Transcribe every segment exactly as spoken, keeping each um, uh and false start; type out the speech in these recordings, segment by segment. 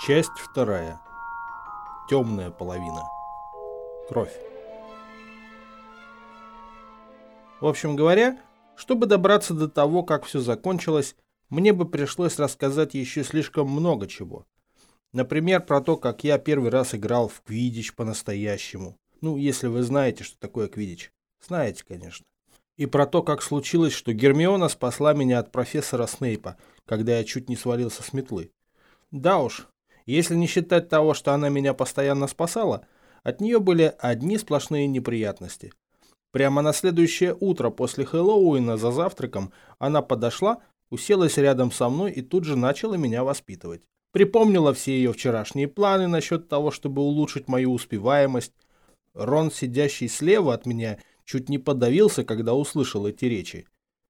Часть вторая. Темная половина. Кровь. В общем говоря, чтобы добраться до того, как все закончилось, мне бы пришлось рассказать еще слишком много чего. Например, про то, как я первый раз играл в квиддич по-настоящему. Ну, если вы знаете, что такое квиддич. Знаете, конечно. И про то, как случилось, что Гермиона спасла меня от профессора Снейпа, когда я чуть не свалился с метлы. Да уж, если не считать того, что она меня постоянно спасала, от нее были одни сплошные неприятности. Прямо на следующее утро после Хэллоуина за завтраком она подошла, уселась рядом со мной и тут же начала меня воспитывать. Припомнила все ее вчерашние планы насчет того, чтобы улучшить мою успеваемость. Рон, сидящий слева от меня, чуть не подавился, когда услышал эти речи.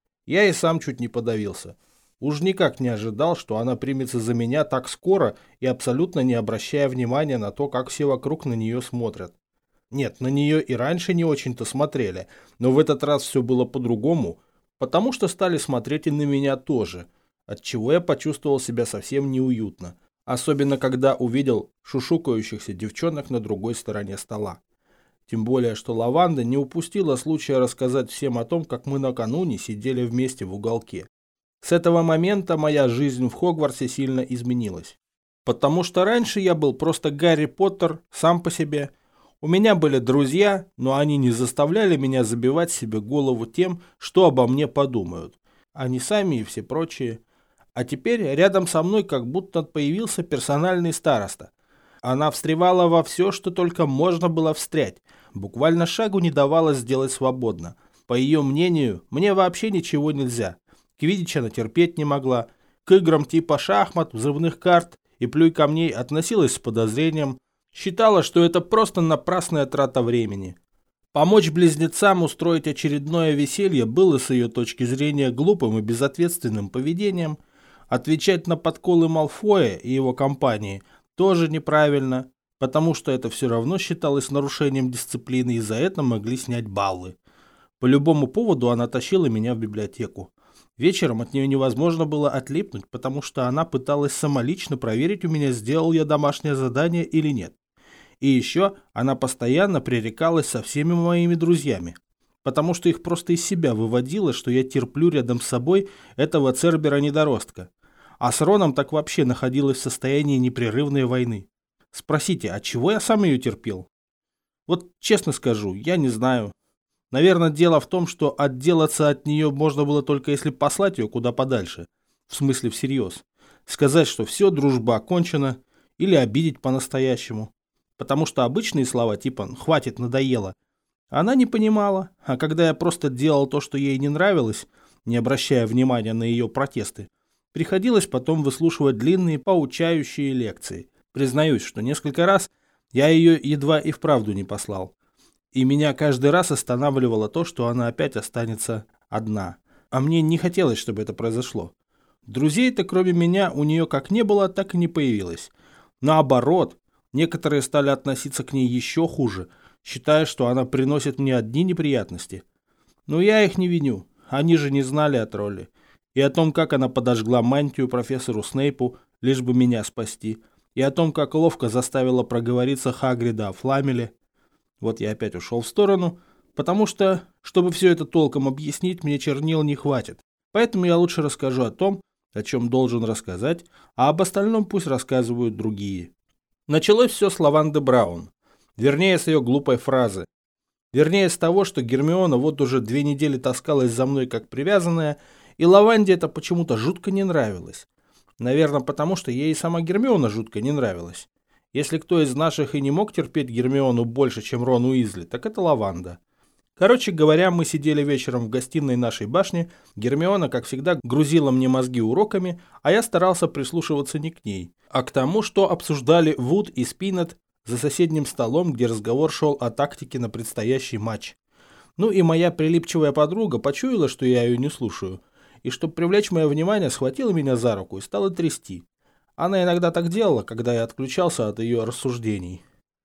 Я и сам чуть не подавился. Уж никак не ожидал, что она примется за меня так скоро и абсолютно не обращая внимания на то, как все вокруг на нее смотрят. Нет, на нее и раньше не очень-то смотрели, но в этот раз все было по-другому, потому что стали смотреть и на меня тоже, отчего я почувствовал себя совсем неуютно, особенно когда увидел шушукающихся девчонок на другой стороне стола. Тем более, что Лаванда не упустила случая рассказать всем о том, как мы накануне сидели вместе в уголке. С этого момента моя жизнь в Хогвартсе сильно изменилась. Потому что раньше я был просто Гарри Поттер сам по себе. У меня были друзья, но они не заставляли меня забивать себе голову тем, что обо мне подумают. Они сами и все прочие. А теперь рядом со мной как будто появился персональный староста. Она встревала во все, что только можно было встрять. Буквально шагу не давала сделать свободно. По ее мнению, мне вообще ничего нельзя. Квиддич она терпеть не могла. К играм типа шахмат, взрывных карт и плюй камней относилась с подозрением. Считала, что это просто напрасная трата времени. Помочь близнецам устроить очередное веселье было с ее точки зрения глупым и безответственным поведением. Отвечать на подколы Малфоя и его компании тоже неправильно, потому что это все равно считалось нарушением дисциплины и за это могли снять баллы. По любому поводу она тащила меня в библиотеку. Вечером от нее невозможно было отлипнуть, потому что она пыталась самолично проверить у меня, сделал я домашнее задание или нет. И еще она постоянно пререкалась со всеми моими друзьями, потому что их просто из себя выводило, что я терплю рядом с собой этого Цербера-недоростка. А с Роном так вообще находилась в состоянии непрерывной войны. Спросите, от чего я сам ее терпел? Вот честно скажу, я не знаю. Наверное, дело в том, что отделаться от нее можно было только если послать ее куда подальше. В смысле всерьез. Сказать, что все, дружба окончена, или обидеть по-настоящему. Потому что обычные слова типа «хватит, надоело» она не понимала, а когда я просто делал то, что ей не нравилось, не обращая внимания на ее протесты, приходилось потом выслушивать длинные поучающие лекции. Признаюсь, что несколько раз я ее едва и вправду не послал. И меня каждый раз останавливало то, что она опять останется одна. А мне не хотелось, чтобы это произошло. Друзей-то кроме меня у нее как не было, так и не появилось. Наоборот, некоторые стали относиться к ней еще хуже, считая, что она приносит мне одни неприятности. Но я их не виню, они же не знали о тролле. И о том, как она подожгла мантию профессору Снейпу, лишь бы меня спасти. И о том, как ловко заставила проговориться Хагрида о Фламеле. Вот я опять ушел в сторону, потому что, чтобы все это толком объяснить, мне чернил не хватит. Поэтому я лучше расскажу о том, о чем должен рассказать, а об остальном пусть рассказывают другие. Началось все с Лаванды Браун. Вернее, с ее глупой фразы. Вернее, с того, что Гермиона вот уже две недели таскалась за мной как привязанная, и Лаванде это почему-то жутко не нравилось. Наверное, потому что ей и сама Гермиона жутко не нравилась. Если кто из наших и не мог терпеть Гермиону больше, чем Рон Уизли, так это Лаванда. Короче говоря, мы сидели вечером в гостиной нашей башни, Гермиона, как всегда, грузила мне мозги уроками, а я старался прислушиваться не к ней, а к тому, что обсуждали Вуд и Спинет за соседним столом, где разговор шел о тактике на предстоящий матч. Ну и моя прилипчивая подруга почуяла, что я ее не слушаю, и чтобы привлечь мое внимание, схватила меня за руку и стала трясти. Она иногда так делала, когда я отключался от ее рассуждений.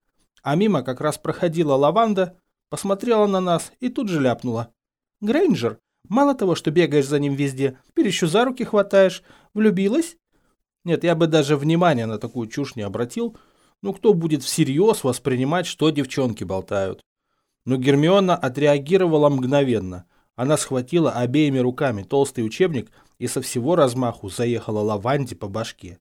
А мимо как раз проходила Лаванда, посмотрела на нас и тут же ляпнула. «Грейнджер, мало того, что бегаешь за ним везде, теперь еще за руки хватаешь. Влюбилась?» Нет, я бы даже внимания на такую чушь не обратил. Ну кто будет всерьез воспринимать, что девчонки болтают? Но Гермиона отреагировала мгновенно. Она схватила обеими руками толстый учебник и со всего размаху заехала Лаванде по башке.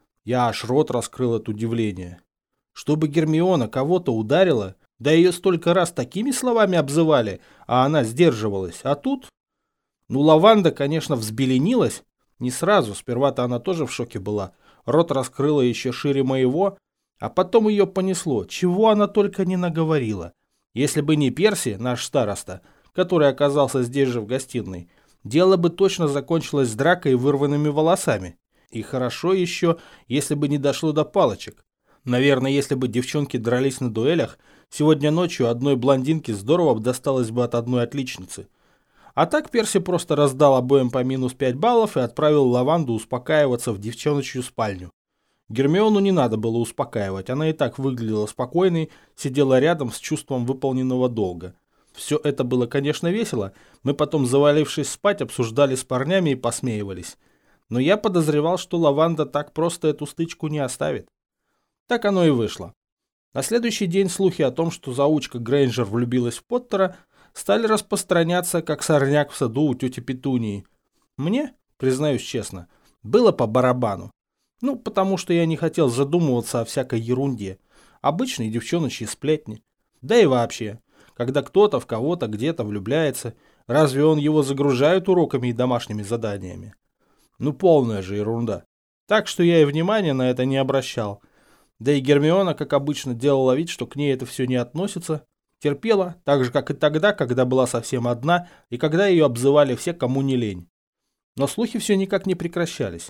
Я аж рот раскрыл от удивления. Чтобы Гермиона кого-то ударила, да ее столько раз такими словами обзывали, а она сдерживалась. А тут... Ну, Лаванда, конечно, взбеленилась. Не сразу, сперва-то она тоже в шоке была. Рот раскрыла еще шире моего, а потом ее понесло. Чего она только не наговорила. Если бы не Перси, наш староста, который оказался здесь же в гостиной, дело бы точно закончилось с дракой и вырванными волосами. И хорошо еще, если бы не дошло до палочек. Наверное, если бы девчонки дрались на дуэлях, сегодня ночью одной блондинке здорово досталось бы от одной отличницы. А так Перси просто раздал обоим по минус пять баллов и отправил Лаванду успокаиваться в девчоночью спальню. Гермиону не надо было успокаивать, она и так выглядела спокойной, сидела рядом с чувством выполненного долга. Все это было, конечно, весело, мы потом, завалившись спать, обсуждали с парнями и посмеивались. Но я подозревал, что Лаванда так просто эту стычку не оставит. Так оно и вышло. На следующий день слухи о том, что заучка Грейнджер влюбилась в Поттера, стали распространяться, как сорняк в саду у тети Петунии. Мне, признаюсь честно, было по барабану. Ну, потому что я не хотел задумываться о всякой ерунде. Обычные девчоночьи сплетни. Да и вообще, когда кто-то в кого-то где-то влюбляется, разве он его загружает уроками и домашними заданиями? Ну, полная же ерунда. Так что я и внимания на это не обращал. Да и Гермиона, как обычно, делала вид, что к ней это все не относится. Терпела, так же, как и тогда, когда была совсем одна, и когда ее обзывали все, кому не лень. Но слухи все никак не прекращались.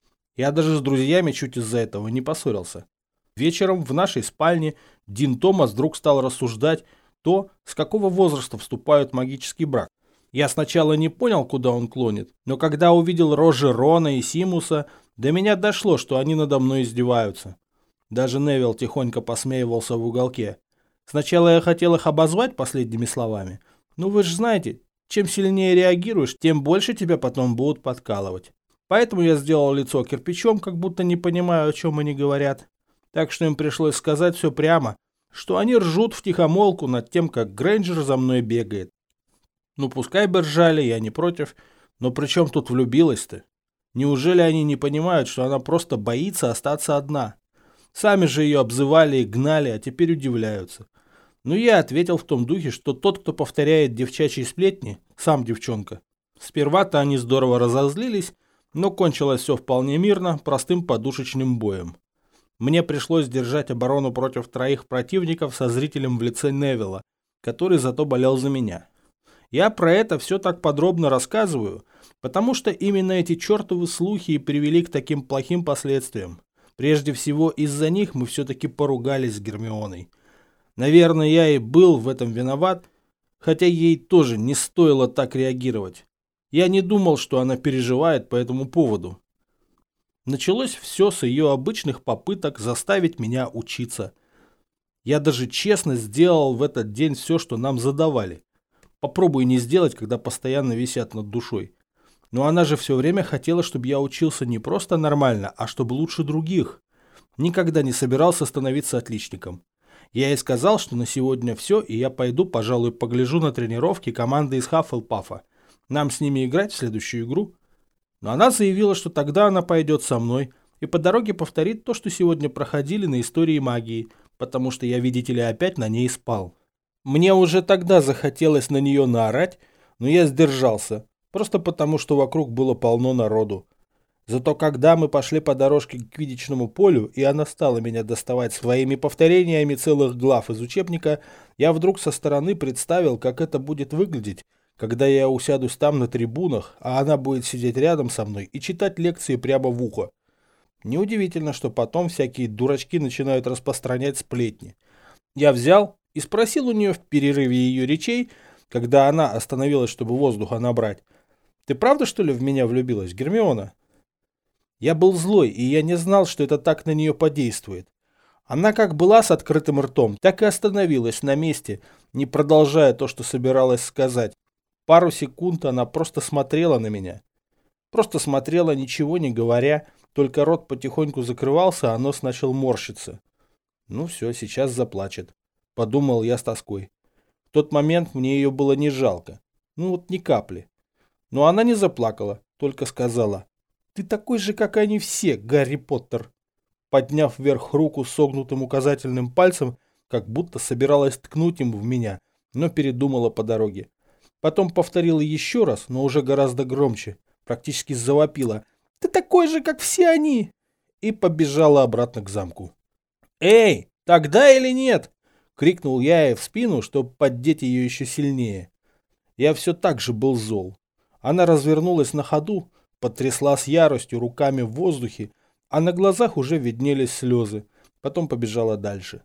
Я даже с друзьями чуть из-за этого не поссорился. Вечером в нашей спальне Дин Томас вдруг стал рассуждать то, с какого возраста вступают в магический брак. Я сначала не понял, куда он клонит, но когда увидел рожи Рона и Симуса, до меня дошло, что они надо мной издеваются. Даже Невилл тихонько посмеивался в уголке. Сначала я хотел их обозвать последними словами. Ну вы же знаете, чем сильнее реагируешь, тем больше тебя потом будут подкалывать. Поэтому я сделал лицо кирпичом, как будто не понимаю, о чем они говорят. Так что им пришлось сказать все прямо, что они ржут втихомолку над тем, как Грейнджер за мной бегает. Ну пускай бы ржали, я не против, но при чем тут влюбилась-то? Неужели они не понимают, что она просто боится остаться одна? Сами же ее обзывали и гнали, а теперь удивляются. Но я ответил в том духе, что тот, кто повторяет девчачьи сплетни, сам девчонка. Сперва-то они здорово разозлились, но кончилось все вполне мирно, простым подушечным боем. Мне пришлось держать оборону против троих противников со зрителем в лице Невилла, который зато болел за меня. Я про это все так подробно рассказываю, потому что именно эти чертовы слухи и привели к таким плохим последствиям. Прежде всего из-за них мы все-таки поругались с Гермионой. Наверное, я и был в этом виноват, хотя ей тоже не стоило так реагировать. Я не думал, что она переживает по этому поводу. Началось все с ее обычных попыток заставить меня учиться. Я даже честно сделал в этот день все, что нам задавали. Попробуй не сделать, когда постоянно висят над душой. Но она же все время хотела, чтобы я учился не просто нормально, а чтобы лучше других. Никогда не собирался становиться отличником. Я ей сказал, что на сегодня все, и я пойду, пожалуй, погляжу на тренировки команды из Хаффлпафа. Нам с ними играть в следующую игру. Но она заявила, что тогда она пойдет со мной и по дороге повторит то, что сегодня проходили на истории магии, потому что я, видите ли, опять на ней спал. Мне уже тогда захотелось на нее наорать, но я сдержался, просто потому, что вокруг было полно народу. Зато когда мы пошли по дорожке к квиддичному полю, и она стала меня доставать своими повторениями целых глав из учебника, я вдруг со стороны представил, как это будет выглядеть, когда я усядусь там на трибунах, а она будет сидеть рядом со мной и читать лекции прямо в ухо. Неудивительно, что потом всякие дурачки начинают распространять сплетни. Я взял и спросил у нее в перерыве ее речей, когда она остановилась, чтобы воздуха набрать: «Ты правда, что ли, в меня влюбилась, Гермиона?» Я был злой, и я не знал, что это так на нее подействует. Она как была с открытым ртом, так и остановилась на месте, не продолжая то, что собиралась сказать. Пару секунд она просто смотрела на меня. Просто смотрела, ничего не говоря, Только рот потихоньку закрывался, а нос начал морщиться. Ну все, сейчас заплачет. Подумал я с тоской. В тот момент мне ее было не жалко. Ну вот ни капли. Но она не заплакала, только сказала: «Ты такой же, как они все, Гарри Поттер!» Подняв вверх руку с согнутым указательным пальцем, как будто собиралась ткнуть им в меня, но передумала по дороге. Потом повторила еще раз, но уже гораздо громче, практически завопила: «Ты такой же, как все они!» И побежала обратно к замку. «Эй, тогда или нет?» — крикнул я ей в спину, чтобы поддеть ее еще сильнее. Я все так же был зол. Она развернулась на ходу, потрясла с яростью руками в воздухе, а на глазах уже виднелись слезы. Потом побежала дальше.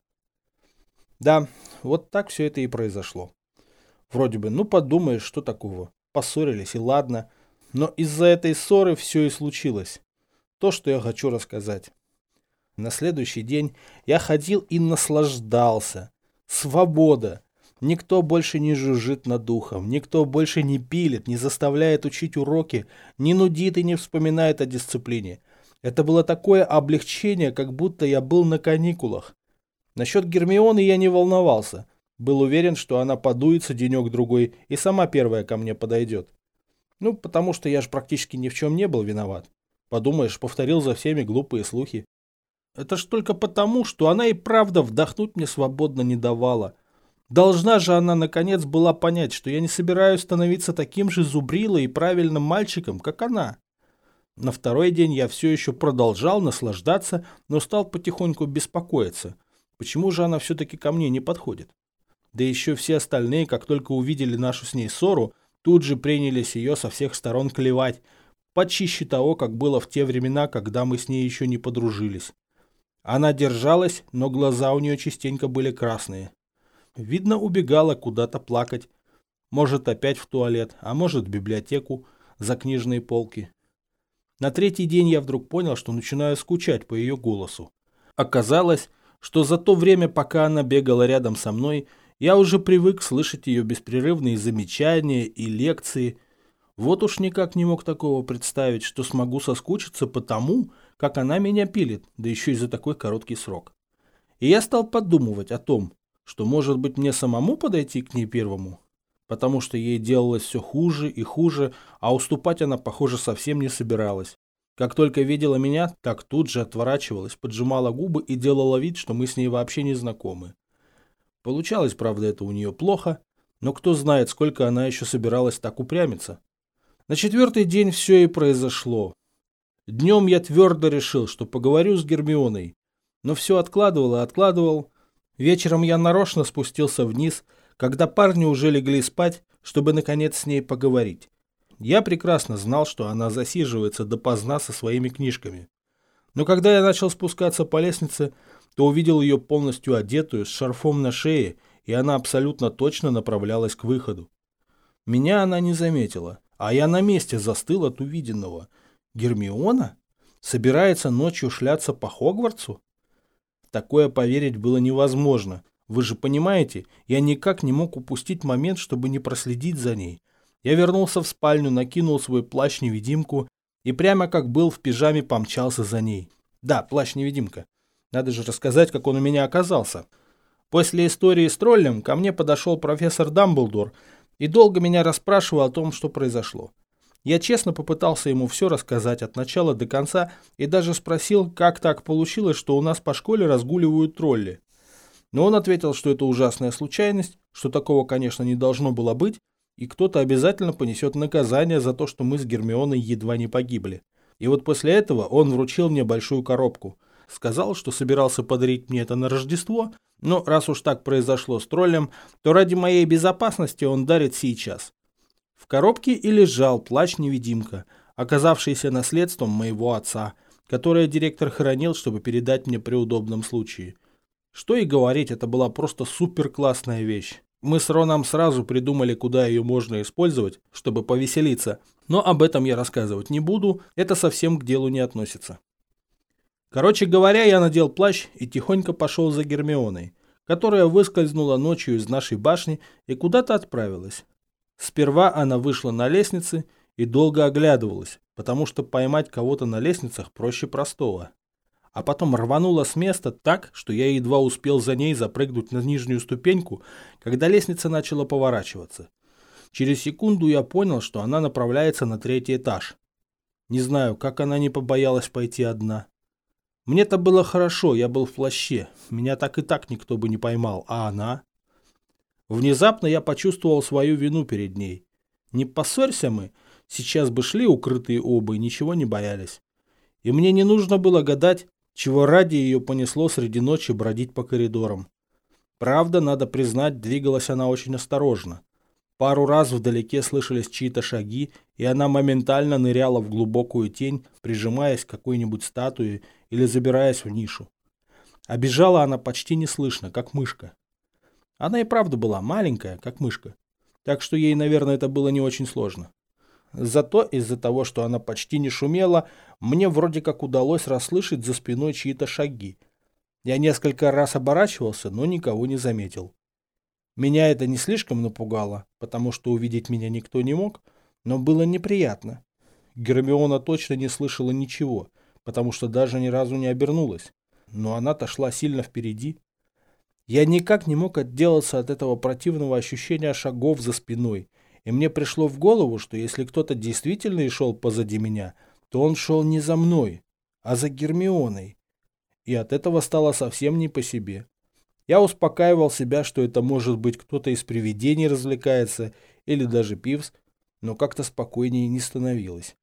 Да, вот так все это и произошло. Вроде бы, ну подумаешь, что такого. Поссорились и ладно. Но из-за этой ссоры все и случилось. То, что я хочу рассказать. На следующий день я ходил и наслаждался. Свобода. Никто больше не жужжит над духом, никто больше не пилит, не заставляет учить уроки, не нудит и не вспоминает о дисциплине. Это было такое облегчение, как будто я был на каникулах. Насчет Гермионы я не волновался. Был уверен, что она подуется денек-другой и сама первая ко мне подойдет. Ну, потому что я же практически ни в чем не был виноват. Подумаешь, повторил за всеми глупые слухи. Это ж только потому, что она и правда вдохнуть мне свободно не давала. Должна же она, наконец, была понять, что я не собираюсь становиться таким же зубрилой и правильным мальчиком, как она. На второй день я все еще продолжал наслаждаться, но стал потихоньку беспокоиться. Почему же она все-таки ко мне не подходит? Да еще все остальные, как только увидели нашу с ней ссору, тут же принялись ее со всех сторон клевать, почище того, как было в те времена, когда мы с ней еще не подружились. Она держалась, но глаза у нее частенько были красные. Видно, убегала куда-то плакать. Может, опять в туалет, а может, в библиотеку, за книжные полки. На третий день я вдруг понял, что начинаю скучать по ее голосу. Оказалось, что за то время, пока она бегала рядом со мной, я уже привык слышать ее беспрерывные замечания и лекции. Вот уж никак не мог такого представить, что смогу соскучиться по тому, как она меня пилит, да еще и за такой короткий срок. И я стал подумывать о том, что, может быть, мне самому подойти к ней первому, потому что ей делалось все хуже и хуже, а уступать она, похоже, совсем не собиралась. Как только видела меня, так тут же отворачивалась, поджимала губы и делала вид, что мы с ней вообще не знакомы. Получалось, правда, это у нее плохо, но кто знает, сколько она еще собиралась так упрямиться. На четвертый день все и произошло. Днем я твердо решил, что поговорю с Гермионой, но все откладывал и откладывал. Вечером я нарочно спустился вниз, когда парни уже легли спать, чтобы наконец с ней поговорить. Я прекрасно знал, что она засиживается допоздна со своими книжками. Но когда я начал спускаться по лестнице, то увидел ее полностью одетую, с шарфом на шее, и она абсолютно точно направлялась к выходу. Меня она не заметила, а я на месте застыл от увиденного. Гермиона? Собирается ночью шляться по Хогвартсу? Такое поверить было невозможно. Вы же понимаете, я никак не мог упустить момент, чтобы не проследить за ней. Я вернулся в спальню, накинул свой плащ-невидимку и прямо как был в пижаме помчался за ней. Да, плащ-невидимка. Надо же рассказать, как он у меня оказался. После истории с троллем ко мне подошел профессор Дамблдор и долго меня расспрашивал о том, что произошло. Я честно попытался ему все рассказать от начала до конца и даже спросил, как так получилось, что у нас по школе разгуливают тролли. Но он ответил, что это ужасная случайность, что такого, конечно, не должно было быть, и кто-то обязательно понесет наказание за то, что мы с Гермионой едва не погибли. И вот после этого он вручил мне большую коробку. Сказал, что собирался подарить мне это на Рождество, но раз уж так произошло с троллем, то ради моей безопасности он дарит сейчас. В коробке и лежал плащ-невидимка, оказавшийся наследством моего отца, которое директор хранил, чтобы передать мне при удобном случае. Что и говорить, это была просто супер-классная вещь. Мы с Роном сразу придумали, куда ее можно использовать, чтобы повеселиться, но об этом я рассказывать не буду, это совсем к делу не относится. Короче говоря, я надел плащ и тихонько пошел за Гермионой, которая выскользнула ночью из нашей башни и куда-то отправилась. Сперва она вышла на лестнице и долго оглядывалась, потому что поймать кого-то на лестницах проще простого. А потом рванула с места так, что я едва успел за ней запрыгнуть на нижнюю ступеньку, когда лестница начала поворачиваться. Через секунду я понял, что она направляется на третий этаж. Не знаю, как она не побоялась пойти одна. Мне-то было хорошо, я был в плаще, меня так и так никто бы не поймал, а она? Внезапно я почувствовал свою вину перед ней. Не поссорься мы, сейчас бы шли укрытые оба и ничего не боялись. И мне не нужно было гадать, чего ради ее понесло среди ночи бродить по коридорам. Правда, надо признать, двигалась она очень осторожно. Пару раз вдалеке слышались чьи-то шаги, и она моментально ныряла в глубокую тень, прижимаясь к какой-нибудь статуе или забираясь в нишу. А бежала она почти неслышно, как мышка. Она и правда была маленькая, как мышка, так что ей, наверное, это было не очень сложно. Зато из-за того, что она почти не шумела, мне вроде как удалось расслышать за спиной чьи-то шаги. Я несколько раз оборачивался, но никого не заметил. Меня это не слишком напугало, потому что увидеть меня никто не мог, но было неприятно. Гермиона точно не слышала ничего, потому что даже ни разу не обернулась. Но она-то шла сильно впереди. Я никак не мог отделаться от этого противного ощущения шагов за спиной, и мне пришло в голову, что если кто-то действительно и шел позади меня, то он шел не за мной, а за Гермионой. И от этого стало совсем не по себе. Я успокаивал себя, что это может быть кто-то из привидений развлекается, или даже Пивз, но как-то спокойнее не становилось.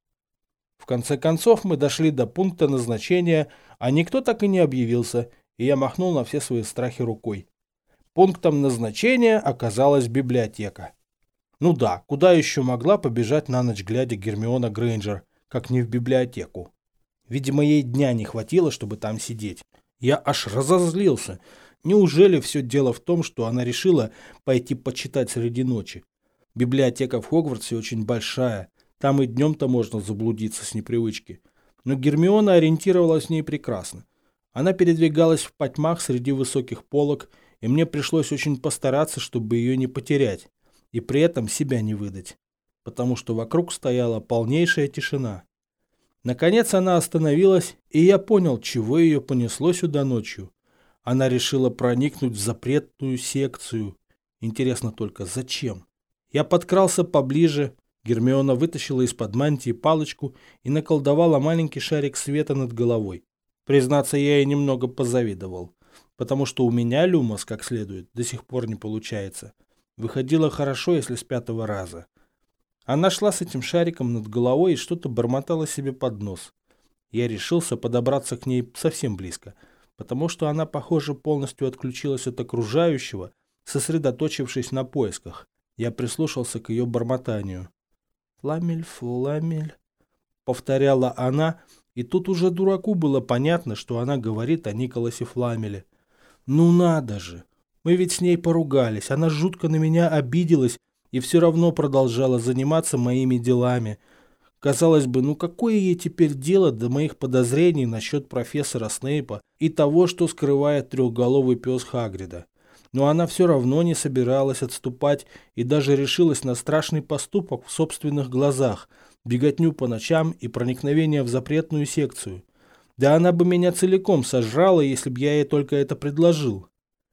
В конце концов мы дошли до пункта назначения, а никто так и не объявился, и я махнул на все свои страхи рукой. Пунктом назначения оказалась библиотека. Ну да, куда еще могла побежать на ночь глядя Гермиона Грейнджер, как не в библиотеку? Видимо, ей дня не хватило, чтобы там сидеть. Я аж разозлился. Неужели все дело в том, что она решила пойти почитать среди ночи? Библиотека в Хогвартсе очень большая, там и днем-то можно заблудиться с непривычки. Но Гермиона ориентировалась в ней прекрасно. Она передвигалась в потьмах среди высоких полок, и мне пришлось очень постараться, чтобы ее не потерять, и при этом себя не выдать, потому что вокруг стояла полнейшая тишина. Наконец она остановилась, и я понял, чего ее понесло сюда ночью. Она решила проникнуть в запретную секцию. Интересно только, зачем? Я подкрался поближе. Гермиона вытащила из-под мантии палочку и наколдовала маленький шарик света над головой. Признаться, я ей немного позавидовал, потому что у меня люмос, как следует, до сих пор не получается. Выходило хорошо, если с пятого раза. Она шла с этим шариком над головой и что-то бормотала себе под нос. Я решился подобраться к ней совсем близко, потому что она, похоже, полностью отключилась от окружающего, сосредоточившись на поисках. Я прислушался к ее бормотанию. «Фламель, фламель», — повторяла она, и тут уже дураку было понятно, что она говорит о Николасе Фламеле. «Ну надо же! Мы ведь с ней поругались, она жутко на меня обиделась и все равно продолжала заниматься моими делами. Казалось бы, ну какое ей теперь дело до моих подозрений насчет профессора Снейпа и того, что скрывает трехголовый пес Хагрида? Но она все равно не собиралась отступать и даже решилась на страшный поступок в собственных глазах, беготню по ночам и проникновение в запретную секцию. Да она бы меня целиком сожрала, если б я ей только это предложил.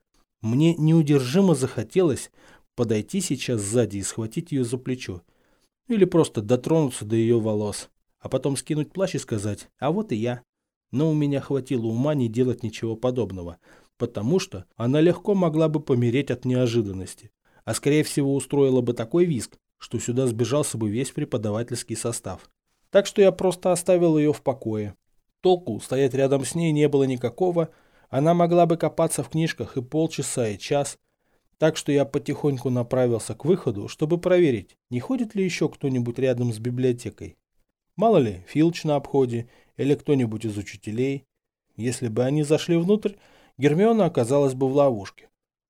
Мне неудержимо захотелось подойти сейчас сзади и схватить ее за плечо. Или просто дотронуться до ее волос, а потом скинуть плащ и сказать: «А вот и я». Но у меня хватило ума не делать ничего подобного, потому что она легко могла бы помереть от неожиданности, а скорее всего устроила бы такой визг, что сюда сбежался бы весь преподавательский состав. Так что я просто оставил ее в покое. Толку стоять рядом с ней не было никакого, она могла бы копаться в книжках и полчаса, и час. Так что я потихоньку направился к выходу, чтобы проверить, не ходит ли еще кто-нибудь рядом с библиотекой. Мало ли, Филч на обходе или кто-нибудь из учителей. Если бы они зашли внутрь, Гермиона оказалась бы в ловушке.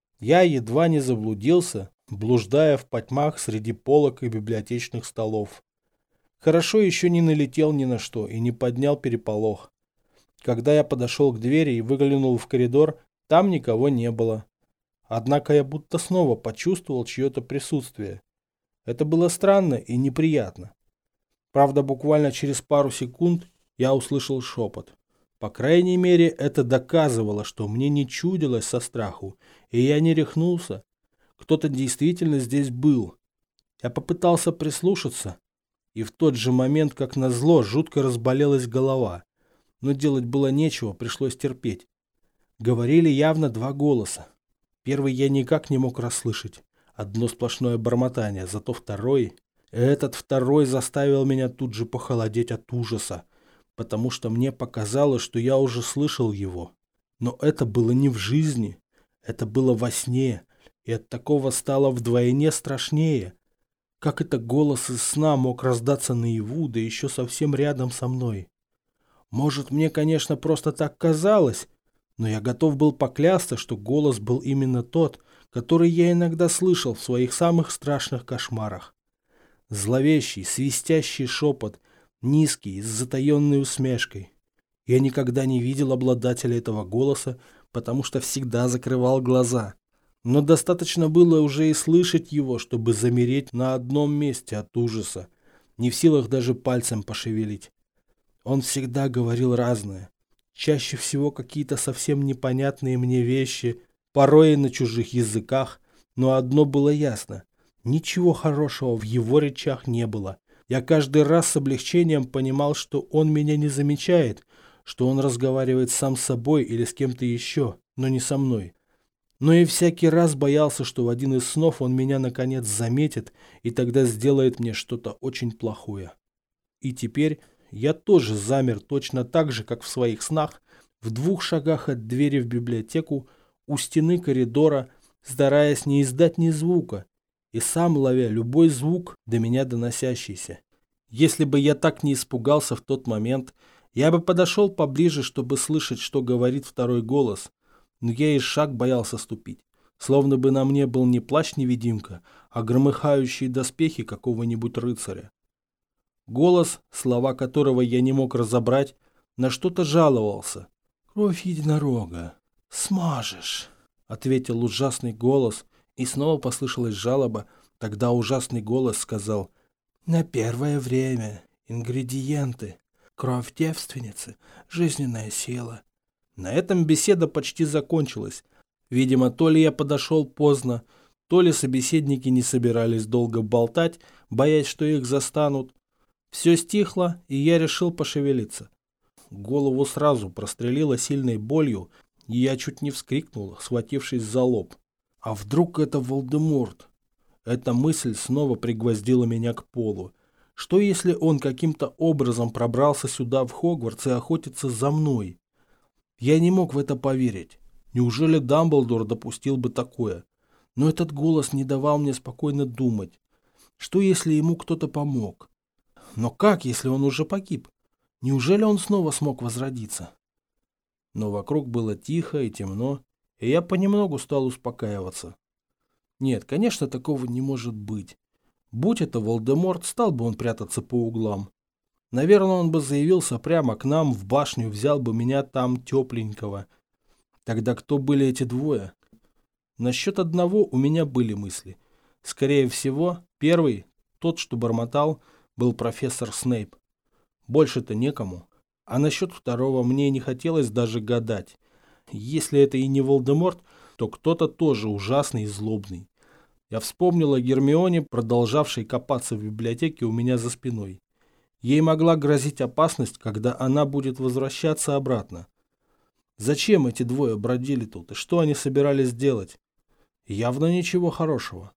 Я едва не заблудился, блуждая в потьмах среди полок и библиотечных столов. Хорошо еще не налетел ни на что и не поднял переполох. Когда я подошел к двери и выглянул в коридор, там никого не было. Однако я будто снова почувствовал чье-то присутствие. Это было странно и неприятно. Правда, буквально через пару секунд я услышал шепот. По крайней мере, это доказывало, что мне не чудилось со страху, и я не рехнулся. Кто-то действительно здесь был. Я попытался прислушаться, и в тот же момент, как назло, жутко разболелась голова. Но делать было нечего, пришлось терпеть. Говорили явно два голоса. Первый я никак не мог расслышать. Одно сплошное бормотание, зато второй... Этот второй заставил меня тут же похолодеть от ужаса, потому что мне показалось, что я уже слышал его. Но это было не в жизни, это было во сне, и от такого стало вдвойне страшнее. Как это голос из сна мог раздаться наяву, да еще совсем рядом со мной? Может, мне, конечно, просто так казалось, но я готов был поклясться, что голос был именно тот, который я иногда слышал в своих самых страшных кошмарах. Зловещий, свистящий шепот, низкий, с затаенной усмешкой. Я никогда не видел обладателя этого голоса, потому что всегда закрывал глаза. Но достаточно было уже и слышать его, чтобы замереть на одном месте от ужаса, не в силах даже пальцем пошевелить. Он всегда говорил разное, чаще всего какие-то совсем непонятные мне вещи, порой и на чужих языках, но одно было ясно. Ничего хорошего в его речах не было. Я каждый раз с облегчением понимал, что он меня не замечает, что он разговаривает сам с собой или с кем-то еще, но не со мной. Но и всякий раз боялся, что в один из снов он меня наконец заметит и тогда сделает мне что-то очень плохое. И теперь я тоже замер точно так же, как в своих снах, в двух шагах от двери в библиотеку, у стены коридора, стараясь не издать ни звука, и сам ловя любой звук до меня доносящийся. Если бы я так не испугался в тот момент, я бы подошел поближе, чтобы слышать, что говорит второй голос, но я и шаг боялся ступить, словно бы на мне был не плащ-невидимка, а громыхающие доспехи какого-нибудь рыцаря. Голос, слова которого я не мог разобрать, на что-то жаловался. «Кровь единорога. Смажешь», — ответил ужасный голос, и снова послышалась жалоба. Тогда ужасный голос сказал: «На первое время. Ингредиенты. Кровь девственницы. Жизненная сила». На этом беседа почти закончилась. Видимо, то ли я подошел поздно, то ли собеседники не собирались долго болтать, боясь, что их застанут. Все стихло, и я решил пошевелиться. Голову сразу прострелило сильной болью, и я чуть не вскрикнул, схватившись за лоб. А вдруг это Волдеморт? Эта мысль снова пригвоздила меня к полу. Что если он каким-то образом пробрался сюда в Хогвартс и охотится за мной? Я не мог в это поверить. Неужели Дамблдор допустил бы такое? Но этот голос не давал мне спокойно думать. Что если ему кто-то помог? Но как, если он уже погиб? Неужели он снова смог возродиться? Но вокруг было тихо и темно, и я понемногу стал успокаиваться. Нет, конечно, такого не может быть. Будь это Волдеморт, стал бы он прятаться по углам. Наверное, он бы заявился прямо к нам в башню, взял бы меня там тепленького. Тогда кто были эти двое? Насчет одного у меня были мысли. Скорее всего, первый, тот, что бормотал, был профессор Снейп. Больше-то некому. А насчет второго мне не хотелось даже гадать. Если это и не Волдеморт, то кто-то тоже ужасный и злобный. Я вспомнил о Гермионе, продолжавшей копаться в библиотеке у меня за спиной. Ей могла грозить опасность, когда она будет возвращаться обратно. Зачем эти двое бродили тут, и что они собирались делать? Явно ничего хорошего.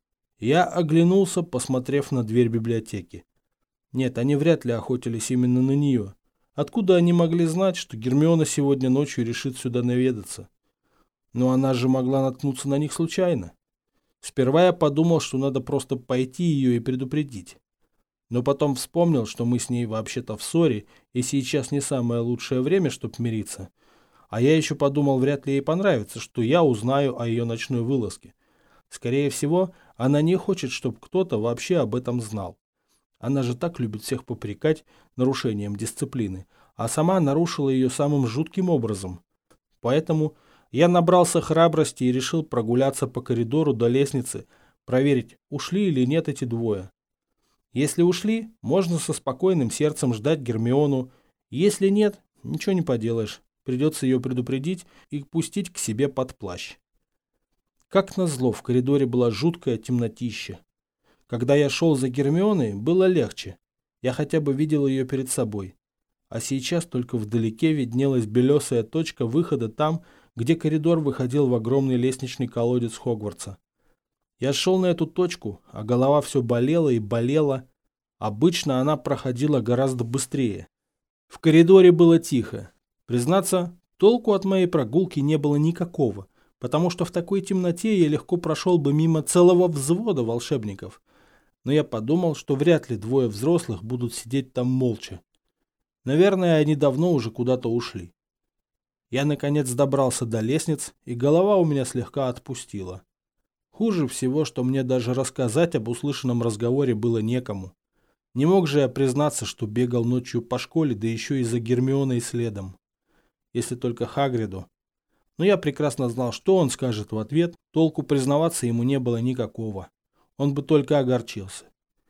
Я оглянулся, посмотрев на дверь библиотеки. Нет, они вряд ли охотились именно на нее. Откуда они могли знать, что Гермиона сегодня ночью решит сюда наведаться? Но она же могла наткнуться на них случайно. Сперва я подумал, что надо просто пойти ее и предупредить. Но потом вспомнил, что мы с ней вообще-то в ссоре, и сейчас не самое лучшее время, чтобы мириться. А я еще подумал, вряд ли ей понравится, что я узнаю о ее ночной вылазке. Скорее всего, она не хочет, чтобы кто-то вообще об этом знал. Она же так любит всех попрекать нарушением дисциплины, а сама нарушила ее самым жутким образом. Поэтому я набрался храбрости и решил прогуляться по коридору до лестницы, проверить, ушли или нет эти двое. Если ушли, можно со спокойным сердцем ждать Гермиону. Если нет, ничего не поделаешь. Придется ее предупредить и пустить к себе под плащ. Как назло, в коридоре была жуткая темнотища. Когда я шел за Гермионой, было легче. Я хотя бы видел ее перед собой. А сейчас только вдалеке виднелась белесая точка выхода там, где коридор выходил в огромный лестничный колодец Хогвартса. Я шел на эту точку, а голова все болела и болела. Обычно она проходила гораздо быстрее. В коридоре было тихо. Признаться, толку от моей прогулки не было никакого, потому что в такой темноте я легко прошел бы мимо целого взвода волшебников. Но я подумал, что вряд ли двое взрослых будут сидеть там молча. Наверное, они давно уже куда-то ушли. Я наконец добрался до лестниц, и голова у меня слегка отпустила. Хуже всего, что мне даже рассказать об услышанном разговоре было некому. Не мог же я признаться, что бегал ночью по школе, да еще и за Гермионой следом. Если только Хагриду. Но я прекрасно знал, что он скажет в ответ, толку признаваться ему не было никакого. Он бы только огорчился.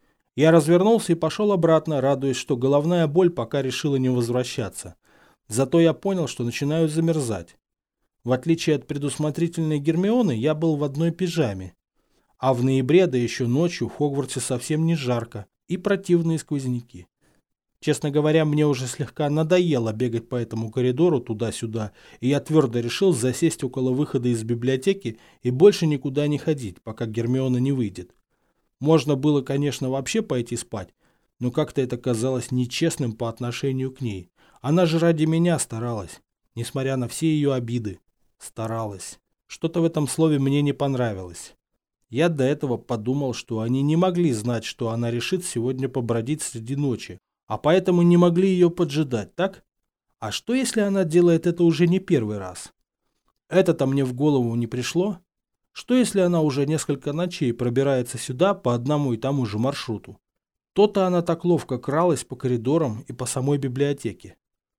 Я развернулся и пошел обратно, радуясь, что головная боль пока решила не возвращаться. Зато я понял, что начинаю замерзать. В отличие от предусмотрительной Гермионы, я был в одной пижаме. А в ноябре, да еще ночью, в Хогвартсе совсем не жарко и противные сквозняки. Честно говоря, мне уже слегка надоело бегать по этому коридору туда-сюда, и я твердо решил засесть около выхода из библиотеки и больше никуда не ходить, пока Гермиона не выйдет. Можно было, конечно, вообще пойти спать, но как-то это казалось нечестным по отношению к ней. Она же ради меня старалась, несмотря на все ее обиды. Старалась. Что-то в этом слове мне не понравилось. Я до этого подумал, что они не могли знать, что она решит сегодня побродить среди ночи, а поэтому не могли ее поджидать, так? А что, если она делает это уже не первый раз? Это-то мне в голову не пришло. Что, если она уже несколько ночей пробирается сюда по одному и тому же маршруту? То-то она так ловко кралась по коридорам и по самой библиотеке.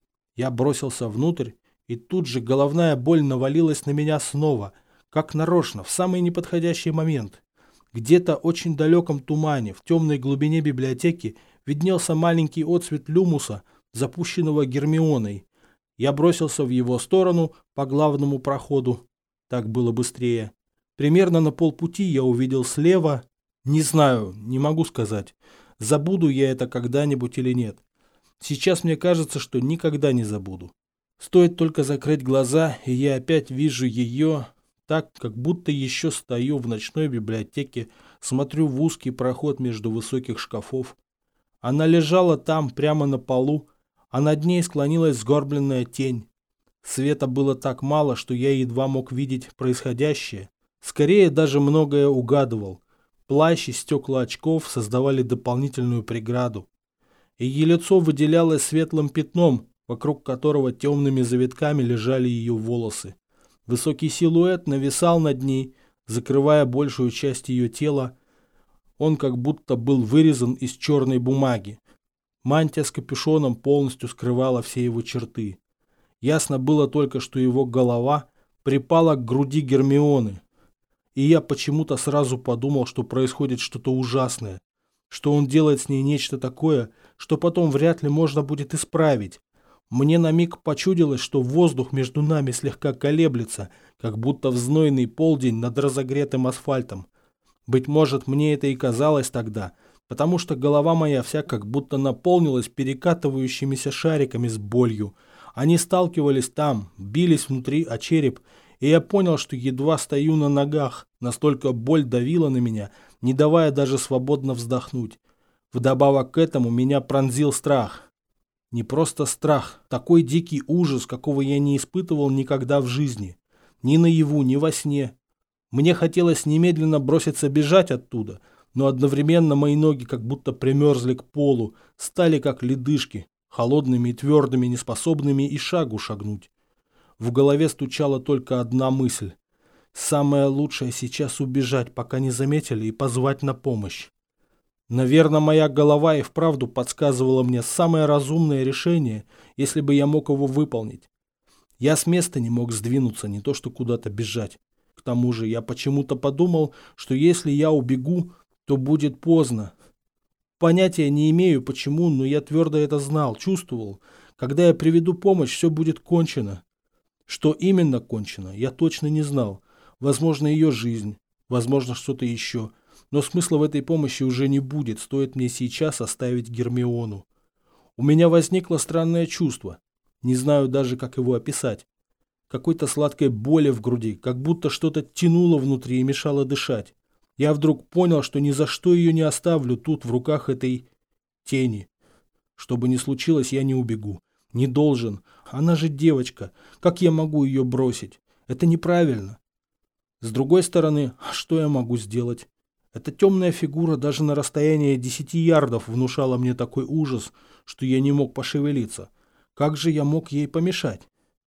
Я бросился внутрь, и тут же головная боль навалилась на меня снова, как нарочно, в самый неподходящий момент. Где-то очень далеком тумане, в темной глубине библиотеки, виднелся маленький отсвет люмуса, запущенного Гермионой. Я бросился в его сторону по главному проходу. Так было быстрее. Примерно на полпути я увидел слева... Не знаю, не могу сказать, забуду я это когда-нибудь или нет. Сейчас мне кажется, что никогда не забуду. Стоит только закрыть глаза, и я опять вижу ее, так, как будто еще стою в ночной библиотеке, смотрю в узкий проход между высоких шкафов. Она лежала там, прямо на полу, а над ней склонилась сгорбленная тень. Света было так мало, что я едва мог видеть происходящее. Скорее даже многое угадывал. Плащ и стекла очков создавали дополнительную преграду. Ее лицо выделялось светлым пятном, вокруг которого темными завитками лежали ее волосы. Высокий силуэт нависал над ней, закрывая большую часть ее тела. Он как будто был вырезан из черной бумаги. Мантия с капюшоном полностью скрывала все его черты. Ясно было только, что его голова припала к груди Гермионы. И я почему-то сразу подумал, что происходит что-то ужасное, что он делает с ней нечто такое, что потом вряд ли можно будет исправить. Мне на миг почудилось, что воздух между нами слегка колеблется, как будто в знойный полдень над разогретым асфальтом. Быть может, мне это и казалось тогда, потому что голова моя вся как будто наполнилась перекатывающимися шариками с болью. Они сталкивались там, бились внутри о череп, и я понял, что едва стою на ногах, настолько боль давила на меня, не давая даже свободно вздохнуть. Вдобавок к этому меня пронзил страх. Не просто страх, такой дикий ужас, какого я не испытывал никогда в жизни. Ни наяву, ни во сне. Мне хотелось немедленно броситься бежать оттуда, но одновременно мои ноги как будто примерзли к полу, стали как ледышки, холодными и твердыми, неспособными и шагу шагнуть. В голове стучала только одна мысль. Самое лучшее сейчас убежать, пока не заметили, и позвать на помощь. Наверное, моя голова и вправду подсказывала мне самое разумное решение, если бы я мог его выполнить. Я с места не мог сдвинуться, не то что куда-то бежать. К тому же я почему-то подумал, что если я убегу, то будет поздно. Понятия не имею почему, но я твердо это знал, чувствовал. Когда я приведу помощь, все будет кончено. Что именно кончено, я точно не знал. Возможно, ее жизнь, возможно, что-то еще. Но смысла в этой помощи уже не будет, стоит мне сейчас оставить Гермиону. У меня возникло странное чувство. Не знаю даже, как его описать. Какой-то сладкой боли в груди, как будто что-то тянуло внутри и мешало дышать. Я вдруг понял, что ни за что ее не оставлю тут, в руках этой тени. Что бы ни случилось, я не убегу. Не должен. Она же девочка. Как я могу ее бросить? Это неправильно. С другой стороны, что я могу сделать? Эта темная фигура даже на расстоянии десяти ярдов внушала мне такой ужас, что я не мог пошевелиться. Как же я мог ей помешать?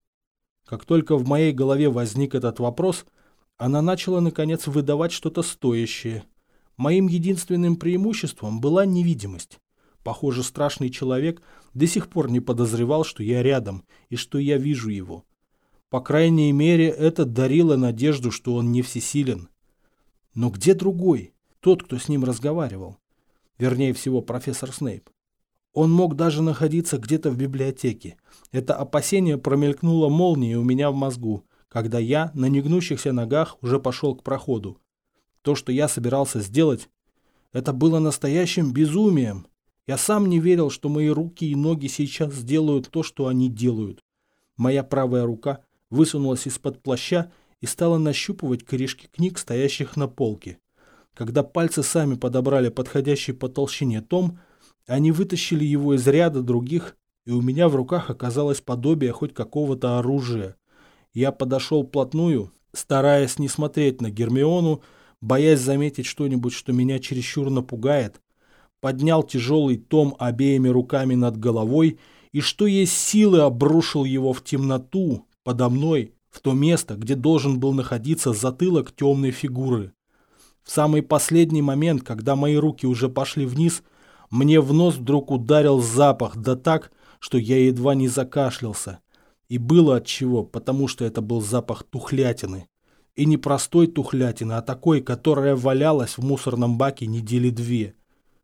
Как только в моей голове возник этот вопрос, она начала наконец выдавать что-то стоящее. Моим единственным преимуществом была невидимость. Похоже, страшный человек до сих пор не подозревал, что я рядом и что я вижу его. По крайней мере, это дарило надежду, что он не всесилен. Но где другой? Тот, кто с ним разговаривал. Вернее всего, профессор Снейп. Он мог даже находиться где-то в библиотеке. Это опасение промелькнуло молнией у меня в мозгу, когда я на негнущихся ногах уже пошел к проходу. То, что я собирался сделать, это было настоящим безумием. Я сам не верил, что мои руки и ноги сейчас сделают то, что они делают. Моя правая рука высунулась из-под плаща и стала нащупывать корешки книг, стоящих на полке. Когда пальцы сами подобрали подходящий по толщине том, они вытащили его из ряда других, и у меня в руках оказалось подобие хоть какого-то оружия. Я подошел вплотную, стараясь не смотреть на Гермиону, боясь заметить что-нибудь, что меня чересчур напугает, поднял тяжелый том обеими руками над головой и, что есть силы, обрушил его в темноту подо мной, в то место, где должен был находиться затылок темной фигуры. В самый последний момент, когда мои руки уже пошли вниз, мне в нос вдруг ударил запах, да так, что я едва не закашлялся. И было отчего, потому что это был запах тухлятины. И не простой тухлятины, а такой, которая валялась в мусорном баке недели две.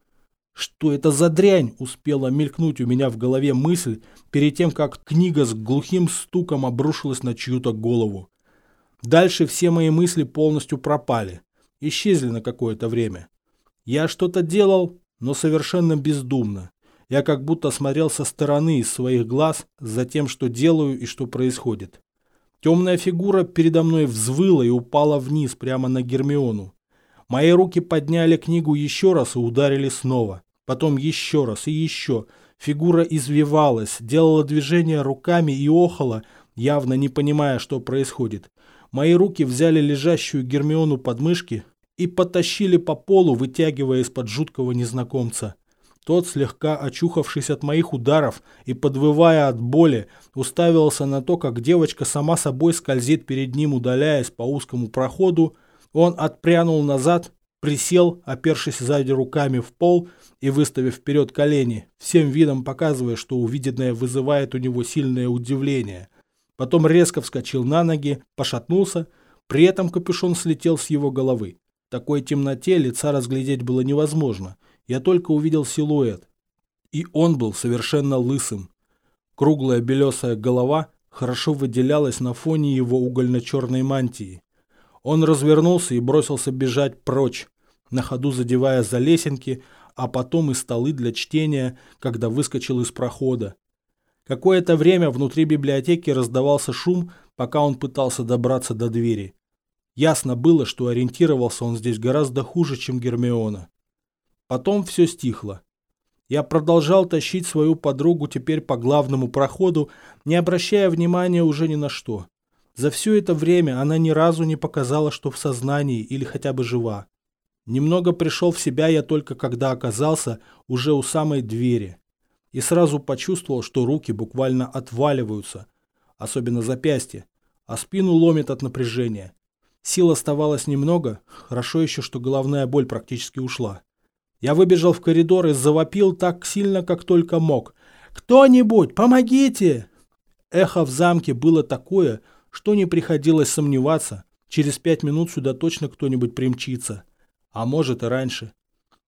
Что это за дрянь? Успела мелькнуть у меня в голове мысль, перед тем, как книга с глухим стуком обрушилась на чью-то голову. Дальше все мои мысли полностью пропали, исчезли на какое-то время. Я что-то делал, но совершенно бездумно. Я как будто смотрел со стороны из своих глаз за тем, что делаю и что происходит. Темная фигура передо мной взвыла и упала вниз прямо на Гермиону. Мои руки подняли книгу еще раз и ударили снова. Потом еще раз и еще. Фигура извивалась, делала движения руками и охала, явно не понимая, что происходит. Мои руки взяли лежащую Гермиону под мышки и потащили по полу, вытягивая из-под жуткого незнакомца. Тот, слегка очухавшись от моих ударов и подвывая от боли, уставился на то, как девочка сама собой скользит перед ним, удаляясь по узкому проходу. Он отпрянул назад, присел, опершись сзади руками в пол и выставив вперед колени, всем видом показывая, что увиденное вызывает у него сильное удивление. Потом резко вскочил на ноги, пошатнулся, при этом капюшон слетел с его головы. В такой темноте лица разглядеть было невозможно. Я только увидел силуэт. И он был совершенно лысым. Круглая белесая голова хорошо выделялась на фоне его угольно-черной мантии. Он развернулся и бросился бежать прочь, на ходу задевая за лесенки, а потом и столы для чтения, когда выскочил из прохода. Какое-то время внутри библиотеки раздавался шум, пока он пытался добраться до двери. Ясно было, что ориентировался он здесь гораздо хуже, чем Гермиона. Потом все стихло. Я продолжал тащить свою подругу теперь по главному проходу, не обращая внимания уже ни на что. За все это время она ни разу не показала, что в сознании или хотя бы жива. Немного пришел в себя я только когда оказался уже у самой двери. И сразу почувствовал, что руки буквально отваливаются, особенно запястья, а спину ломит от напряжения. Сил оставалось немного, хорошо еще, что головная боль практически ушла. Я выбежал в коридор и завопил так сильно, как только мог. «Кто-нибудь, помогите!» Эхо в замке было такое, что не приходилось сомневаться. Через пять минут сюда точно кто-нибудь примчится. А может и раньше.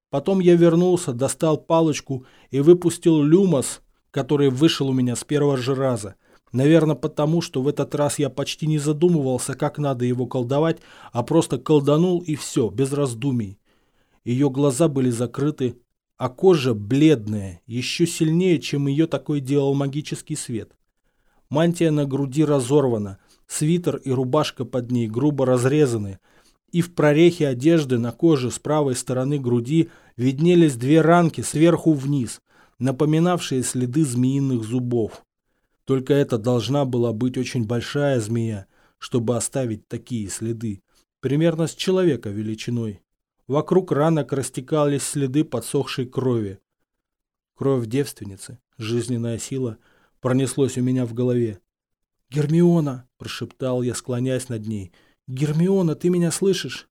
Потом я вернулся, достал палочку и выпустил люмос, который вышел у меня с первого же раза. Наверное, потому, что в этот раз я почти не задумывался, как надо его колдовать, а просто колданул и все, без раздумий. Ее глаза были закрыты, а кожа бледная, еще сильнее, чем ее такой делал магический свет. Мантия на груди разорвана, свитер и рубашка под ней грубо разрезаны, и в прорехе одежды на коже с правой стороны груди виднелись две ранки сверху вниз, напоминавшие следы змеиных зубов. Только это должна была быть очень большая змея, чтобы оставить такие следы, примерно с человека величиной. Вокруг ранок растекались следы подсохшей крови. Кровь девственницы, жизненная сила, пронеслось у меня в голове. «Гермиона!» – прошептал я, склоняясь над ней. «Гермиона, ты меня слышишь?»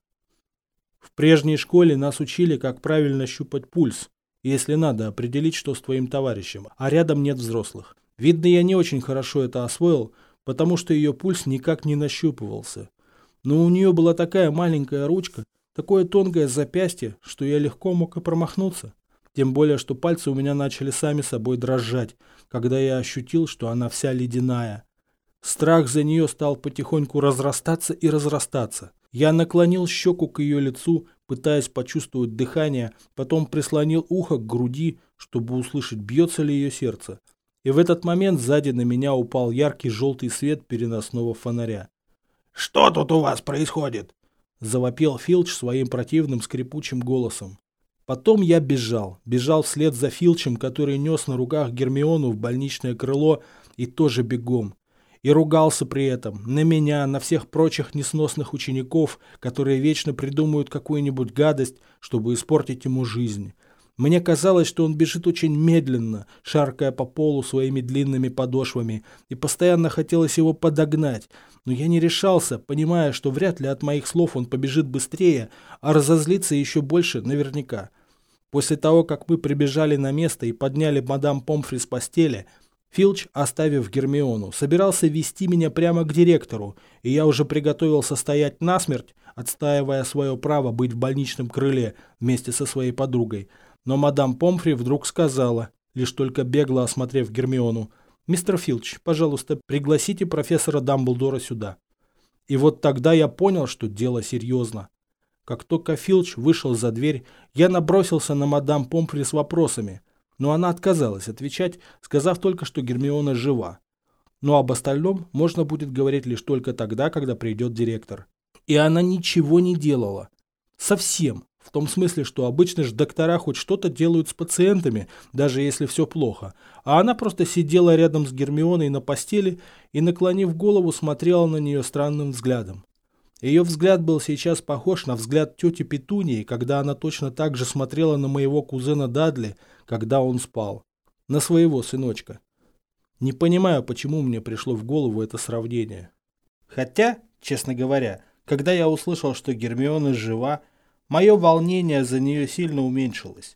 В прежней школе нас учили, как правильно щупать пульс, если надо определить, что с твоим товарищем, а рядом нет взрослых. Видно, я не очень хорошо это освоил, потому что ее пульс никак не нащупывался. Но у нее была такая маленькая ручка, такое тонкое запястье, что я легко мог и промахнуться. Тем более, что пальцы у меня начали сами собой дрожать, когда я ощутил, что она вся ледяная. Страх за нее стал потихоньку разрастаться и разрастаться. Я наклонил щеку к ее лицу, пытаясь почувствовать дыхание, потом прислонил ухо к груди, чтобы услышать, бьется ли ее сердце. И в этот момент сзади на меня упал яркий желтый свет переносного фонаря. «Что тут у вас происходит?» – завопил Филч своим противным скрипучим голосом. Потом я бежал, бежал вслед за Филчем, который нес на руках Гермиону в больничное крыло, и тоже бегом. И ругался при этом на меня, на всех прочих несносных учеников, которые вечно придумают какую-нибудь гадость, чтобы испортить ему жизнь. Мне казалось, что он бежит очень медленно, шаркая по полу своими длинными подошвами, и постоянно хотелось его подогнать, но я не решался, понимая, что вряд ли от моих слов он побежит быстрее, а разозлится еще больше наверняка. После того, как мы прибежали на место и подняли мадам Помфри с постели, Филч, оставив Гермиону, собирался вести меня прямо к директору, и я уже приготовился стоять насмерть, отстаивая свое право быть в больничном крыле вместе со своей подругой. Но мадам Помфри вдруг сказала, лишь только бегло осмотрев Гермиону: «Мистер Филч, пожалуйста, пригласите профессора Дамблдора сюда». И вот тогда я понял, что дело серьезно. Как только Филч вышел за дверь, я набросился на мадам Помфри с вопросами, но она отказалась отвечать, сказав только, что Гермиона жива. Но об остальном можно будет говорить лишь только тогда, когда придет директор. И она ничего не делала. Совсем. В том смысле, что обычно же доктора хоть что-то делают с пациентами, даже если все плохо. А она просто сидела рядом с Гермионой на постели и, наклонив голову, смотрела на нее странным взглядом. Ее взгляд был сейчас похож на взгляд тети Петунии, когда она точно так же смотрела на моего кузена Дадли, когда он спал. На своего сыночка. Не понимаю, почему мне пришло в голову это сравнение. Хотя, честно говоря, когда я услышал, что Гермиона жива, мое волнение за нее сильно уменьшилось.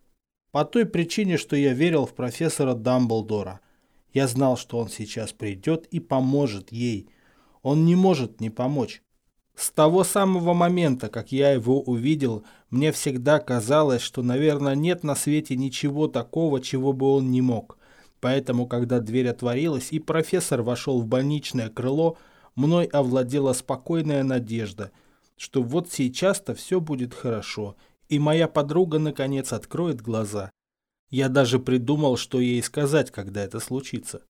По той причине, что я верил в профессора Дамблдора. Я знал, что он сейчас придет и поможет ей. Он не может не помочь. С того самого момента, как я его увидел, мне всегда казалось, что, наверное, нет на свете ничего такого, чего бы он не мог. Поэтому, когда дверь отворилась и профессор вошел в больничное крыло, мной овладела спокойная надежда, что вот сейчас-то все будет хорошо, и моя подруга наконец откроет глаза. Я даже придумал, что ей сказать, когда это случится.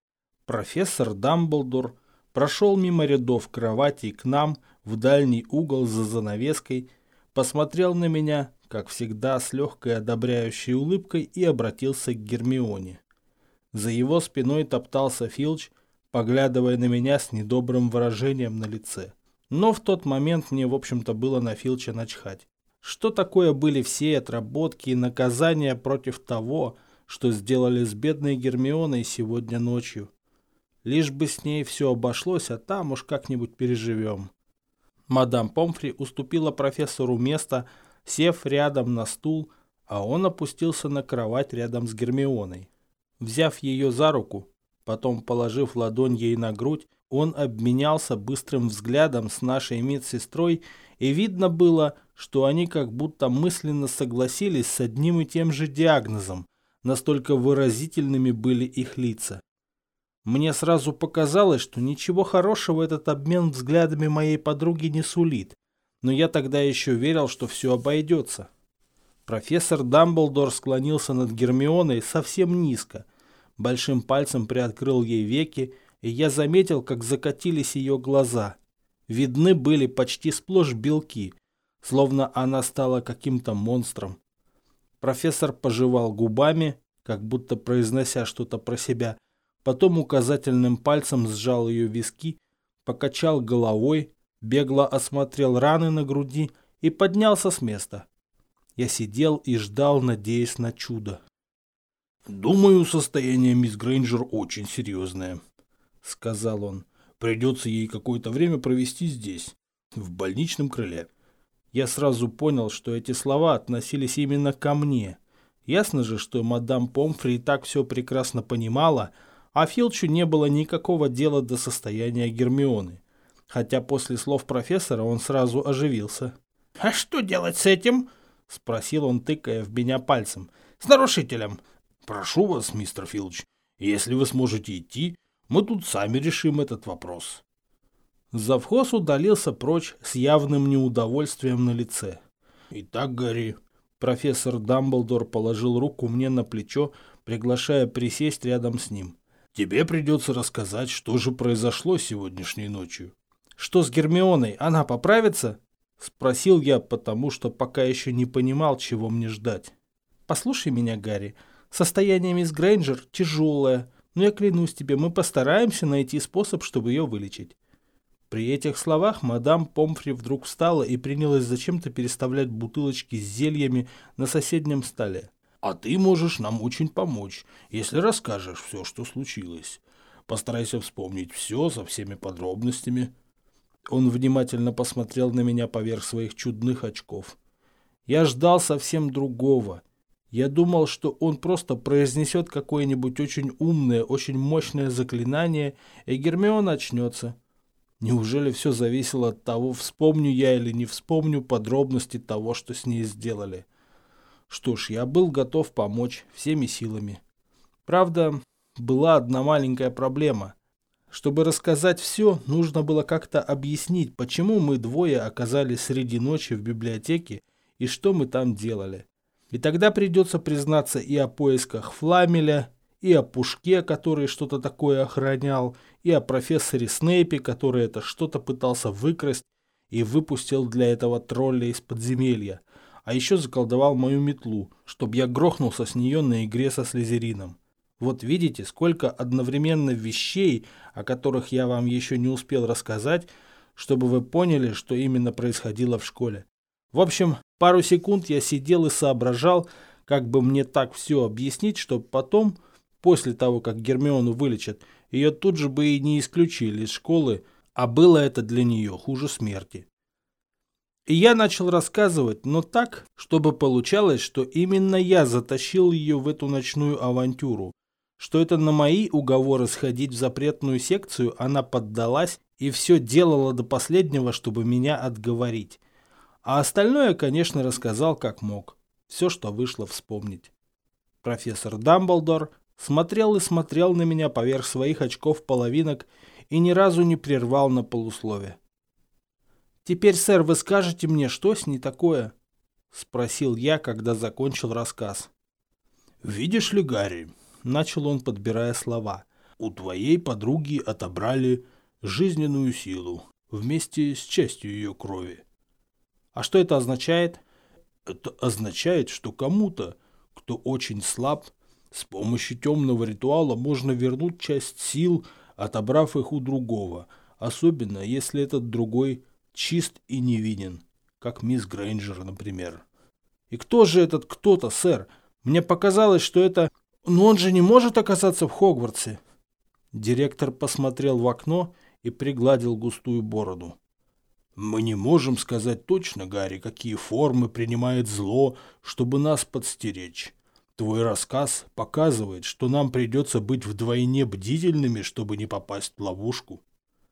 Профессор Дамблдор прошел мимо рядов кроватей к нам в дальний угол за занавеской, посмотрел на меня, как всегда, с легкой одобряющей улыбкой и обратился к Гермионе. За его спиной топтался Филч, поглядывая на меня с недобрым выражением на лице. Но в тот момент мне, в общем-то, было на Филча начхать. Что такое были все отработки и наказания против того, что сделали с бедной Гермионой сегодня ночью? Лишь бы с ней все обошлось, а там уж как-нибудь переживем. Мадам Помфри уступила профессору место, сев рядом на стул, а он опустился на кровать рядом с Гермионой. Взяв ее за руку, потом положив ладонь ей на грудь, Он обменялся быстрым взглядом с нашей медсестрой, и видно было, что они как будто мысленно согласились с одним и тем же диагнозом, настолько выразительными были их лица. Мне сразу показалось, что ничего хорошего этот обмен взглядами моей подруги не сулит, но я тогда еще верил, что все обойдется. Профессор Дамблдор склонился над Гермионой совсем низко, большим пальцем приоткрыл ей веки, и я заметил, как закатились ее глаза. Видны были почти сплошь белки, словно она стала каким-то монстром. Профессор пожевал губами, как будто произнося что-то про себя, потом указательным пальцем сжал ее виски, покачал головой, бегло осмотрел раны на груди и поднялся с места. Я сидел и ждал, надеясь на чудо. «Думаю, состояние мисс Грейнджер очень серьезное», — сказал он. «Придется ей какое-то время провести здесь, в больничном крыле». Я сразу понял, что эти слова относились именно ко мне. Ясно же, что мадам Помфри и так все прекрасно понимала, а Филчу не было никакого дела до состояния Гермионы. Хотя после слов профессора он сразу оживился. «А что делать с этим?» — спросил он, тыкая в меня пальцем. «С нарушителем». «Прошу вас, мистер Филч, если вы сможете идти, мы тут сами решим этот вопрос». Завхоз удалился прочь с явным неудовольствием на лице. «Итак, Гарри...» Профессор Дамблдор положил руку мне на плечо, приглашая присесть рядом с ним. «Тебе придется рассказать, что же произошло сегодняшней ночью». «Что с Гермионой? Она поправится?» — спросил я, потому что пока еще не понимал, чего мне ждать. «Послушай меня, Гарри, состояние мисс Грейнджер тяжелое, но я клянусь тебе, мы постараемся найти способ, чтобы ее вылечить». При этих словах мадам Помфри вдруг встала и принялась зачем-то переставлять бутылочки с зельями на соседнем столе. «А ты можешь нам очень помочь, если расскажешь все, что случилось. Постарайся вспомнить все со всеми подробностями». Он внимательно посмотрел на меня поверх своих чудных очков. Я ждал совсем другого. Я думал, что он просто произнесет какое-нибудь очень умное, очень мощное заклинание, и Гермиона очнется. Неужели все зависело от того, вспомню я или не вспомню подробности того, что с ней сделали? Что ж, я был готов помочь всеми силами. Правда, была одна маленькая проблема. Чтобы рассказать все, нужно было как-то объяснить, почему мы двое оказались среди ночи в библиотеке и что мы там делали. И тогда придется признаться и о поисках Фламеля, и о Пушке, который что-то такое охранял, и о профессоре Снейпе, который это что-то пытался выкрасть и выпустил для этого тролля из подземелья, а еще заколдовал мою метлу, чтобы я грохнулся с нее на игре со Слизерином. Вот видите, сколько одновременно вещей, о которых я вам еще не успел рассказать, чтобы вы поняли, что именно происходило в школе. В общем, пару секунд я сидел и соображал, как бы мне так все объяснить, чтобы потом, после того, как Гермиону вылечат, ее тут же бы и не исключили из школы, а было это для нее хуже смерти. И я начал рассказывать, но так, чтобы получалось, что именно я затащил ее в эту ночную авантюру, что это на мои уговоры сходить в запретную секцию она поддалась и все делала до последнего, чтобы меня отговорить. А остальное, конечно, рассказал как мог. Все, что вышло вспомнить. Профессор Дамблдор смотрел и смотрел на меня поверх своих очков-половинок и ни разу не прервал на полуслове. «Теперь, сэр, вы скажете мне, что с ней такое?» — спросил я, когда закончил рассказ. «Видишь ли, Гарри?» — начал он, подбирая слова. «У твоей подруги отобрали жизненную силу вместе с частью ее крови». «А что это означает?» «Это означает, что кому-то, кто очень слаб, с помощью темного ритуала можно вернуть часть сил, отобрав их у другого, особенно если этот другой чист и невинен, как мисс Грейнджер, например». «И кто же этот кто-то, сэр? Мне показалось, что это... Но он же не может оказаться в Хогвартсе». Директор посмотрел в окно и пригладил густую бороду. «Мы не можем сказать точно, Гарри, какие формы принимает зло, чтобы нас подстеречь. Твой рассказ показывает, что нам придется быть вдвойне бдительными, чтобы не попасть в ловушку».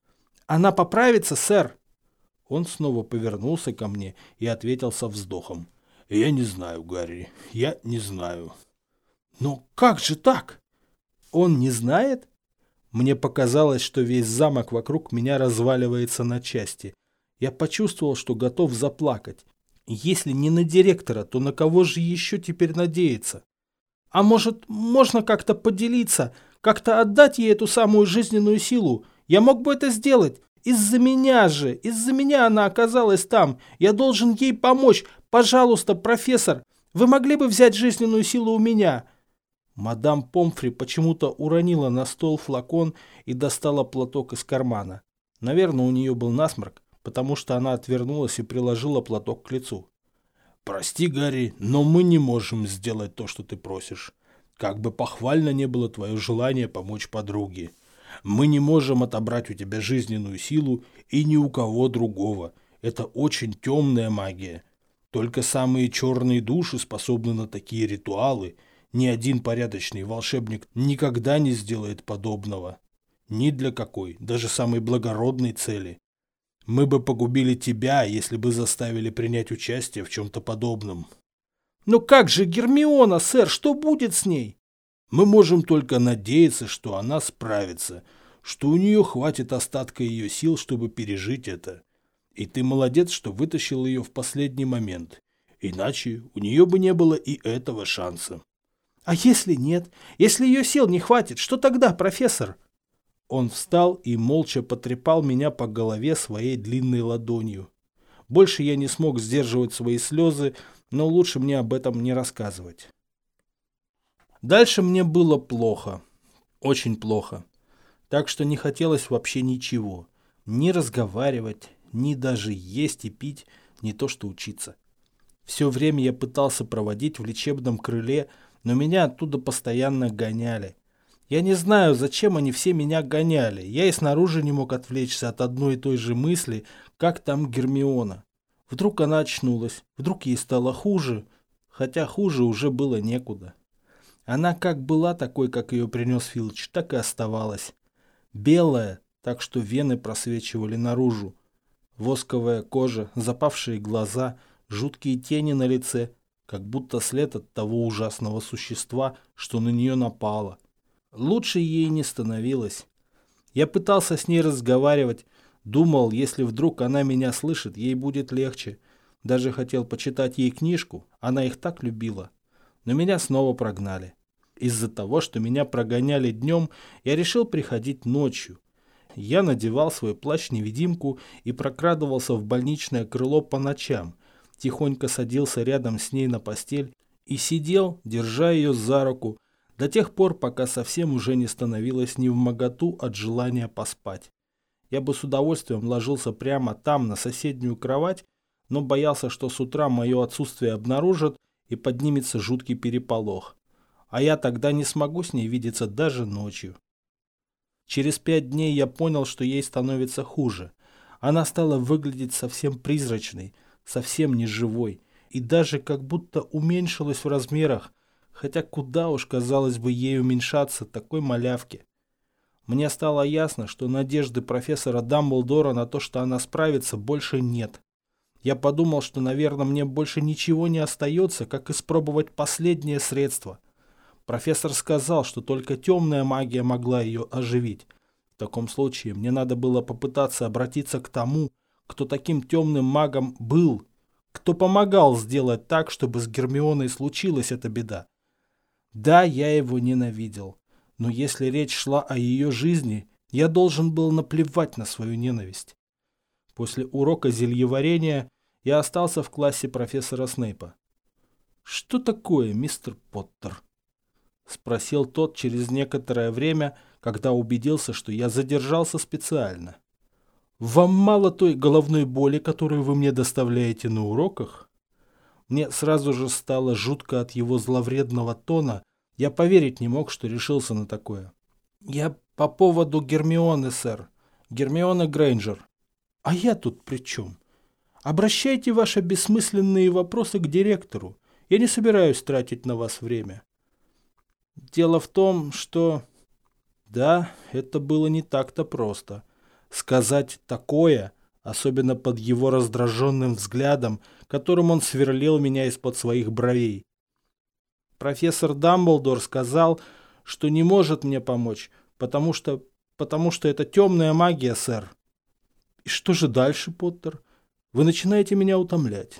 Она поправится, сэр? Он снова повернулся ко мне и ответил со вздохом. Я не знаю, Гарри, я не знаю. Но как же так? Он не знает? Мне показалось, что весь замок вокруг меня разваливается на части. Я почувствовал, что готов заплакать. Если не на директора, то на кого же еще теперь надеяться? А может, можно как-то поделиться, как-то отдать ей эту самую жизненную силу? Я мог бы это сделать. Из-за меня же, из-за меня она оказалась там. Я должен ей помочь. Пожалуйста, профессор, вы могли бы взять жизненную силу у меня? Мадам Помфри почему-то уронила на стол флакон и достала платок из кармана. Наверное, у нее был насморк, потому что она отвернулась и приложила платок к лицу. «Прости, Гарри, но мы не можем сделать то, что ты просишь. Как бы похвально не было твое желание помочь подруге. Мы не можем отобрать у тебя жизненную силу и ни у кого другого. Это очень темная магия. Только самые черные души способны на такие ритуалы. Ни один порядочный волшебник никогда не сделает подобного. Ни для какой, даже самой благородной цели. Мы бы погубили тебя, если бы заставили принять участие в чем-то подобном». «Но как же Гермиона, сэр, что будет с ней?» «Мы можем только надеяться, что она справится, что у нее хватит остатка ее сил, чтобы пережить это. И ты молодец, что вытащил ее в последний момент. Иначе у нее бы не было и этого шанса». «А если нет? Если ее сил не хватит, что тогда, профессор?» Он встал и молча потрепал меня по голове своей длинной ладонью. Больше я не смог сдерживать свои слезы, но лучше мне об этом не рассказывать. Дальше мне было плохо. Очень плохо. Так что не хотелось вообще ничего. Ни разговаривать, ни даже есть и пить, не то что учиться. Все время я пытался проводить в лечебном крыле, но меня оттуда постоянно гоняли. Я не знаю, зачем они все меня гоняли. Я и снаружи не мог отвлечься от одной и той же мысли, как там Гермиона. Вдруг она очнулась, вдруг ей стало хуже, хотя хуже уже было некуда. Она как была такой, как ее принес Филч, так и оставалась. Белая, так что вены просвечивали наружу. Восковая кожа, запавшие глаза, жуткие тени на лице, как будто след от того ужасного существа, что на нее напало. Лучше ей не становилось. Я пытался с ней разговаривать, думал, если вдруг она меня слышит, ей будет легче. Даже хотел почитать ей книжку, она их так любила. Но меня снова прогнали. Из-за того, что меня прогоняли днем, я решил приходить ночью. Я надевал свой плащ-невидимку и прокрадывался в больничное крыло по ночам, тихонько садился рядом с ней на постель и сидел, держа ее за руку, до тех пор, пока совсем уже не становилось невмоготу от желания поспать. Я бы с удовольствием ложился прямо там, на соседнюю кровать, но боялся, что с утра мое отсутствие обнаружат и поднимется жуткий переполох. А я тогда не смогу с ней видеться даже ночью. Через пять дней я понял, что ей становится хуже. Она стала выглядеть совсем призрачной, совсем неживой, и даже как будто уменьшилась в размерах, хотя куда уж, казалось бы, ей уменьшаться такой малявке. Мне стало ясно, что надежды профессора Дамблдора на то, что она справится, больше нет. Я подумал, что, наверное, мне больше ничего не остается, как испробовать последнее средство. Профессор сказал, что только темная магия могла ее оживить. В таком случае мне надо было попытаться обратиться к тому, кто таким темным магом был, кто помогал сделать так, чтобы с Гермионой случилась эта беда. Да, я его ненавидел, но если речь шла о ее жизни, я должен был наплевать на свою ненависть. После урока зельеварения я остался в классе профессора Снейпа. «Что такое, мистер Поттер?» — спросил тот через некоторое время, когда убедился, что я задержался специально. «Вам мало той головной боли, которую вы мне доставляете на уроках?» Мне сразу же стало жутко от его зловредного тона. Я поверить не мог, что решился на такое. «Я по поводу Гермионы, сэр. Гермиона Грейнджер». «А я тут при чем? Обращайте ваши бессмысленные вопросы к директору. Я не собираюсь тратить на вас время». Дело в том, что... Да, это было не так-то просто. сказать такое, особенно под его раздраженным взглядом, которым он сверлил меня из-под своих бровей. Профессор Дамблдор сказал, что не может мне помочь, потому что, потому что это темная магия, сэр. И что же дальше, Поттер? Вы начинаете меня утомлять.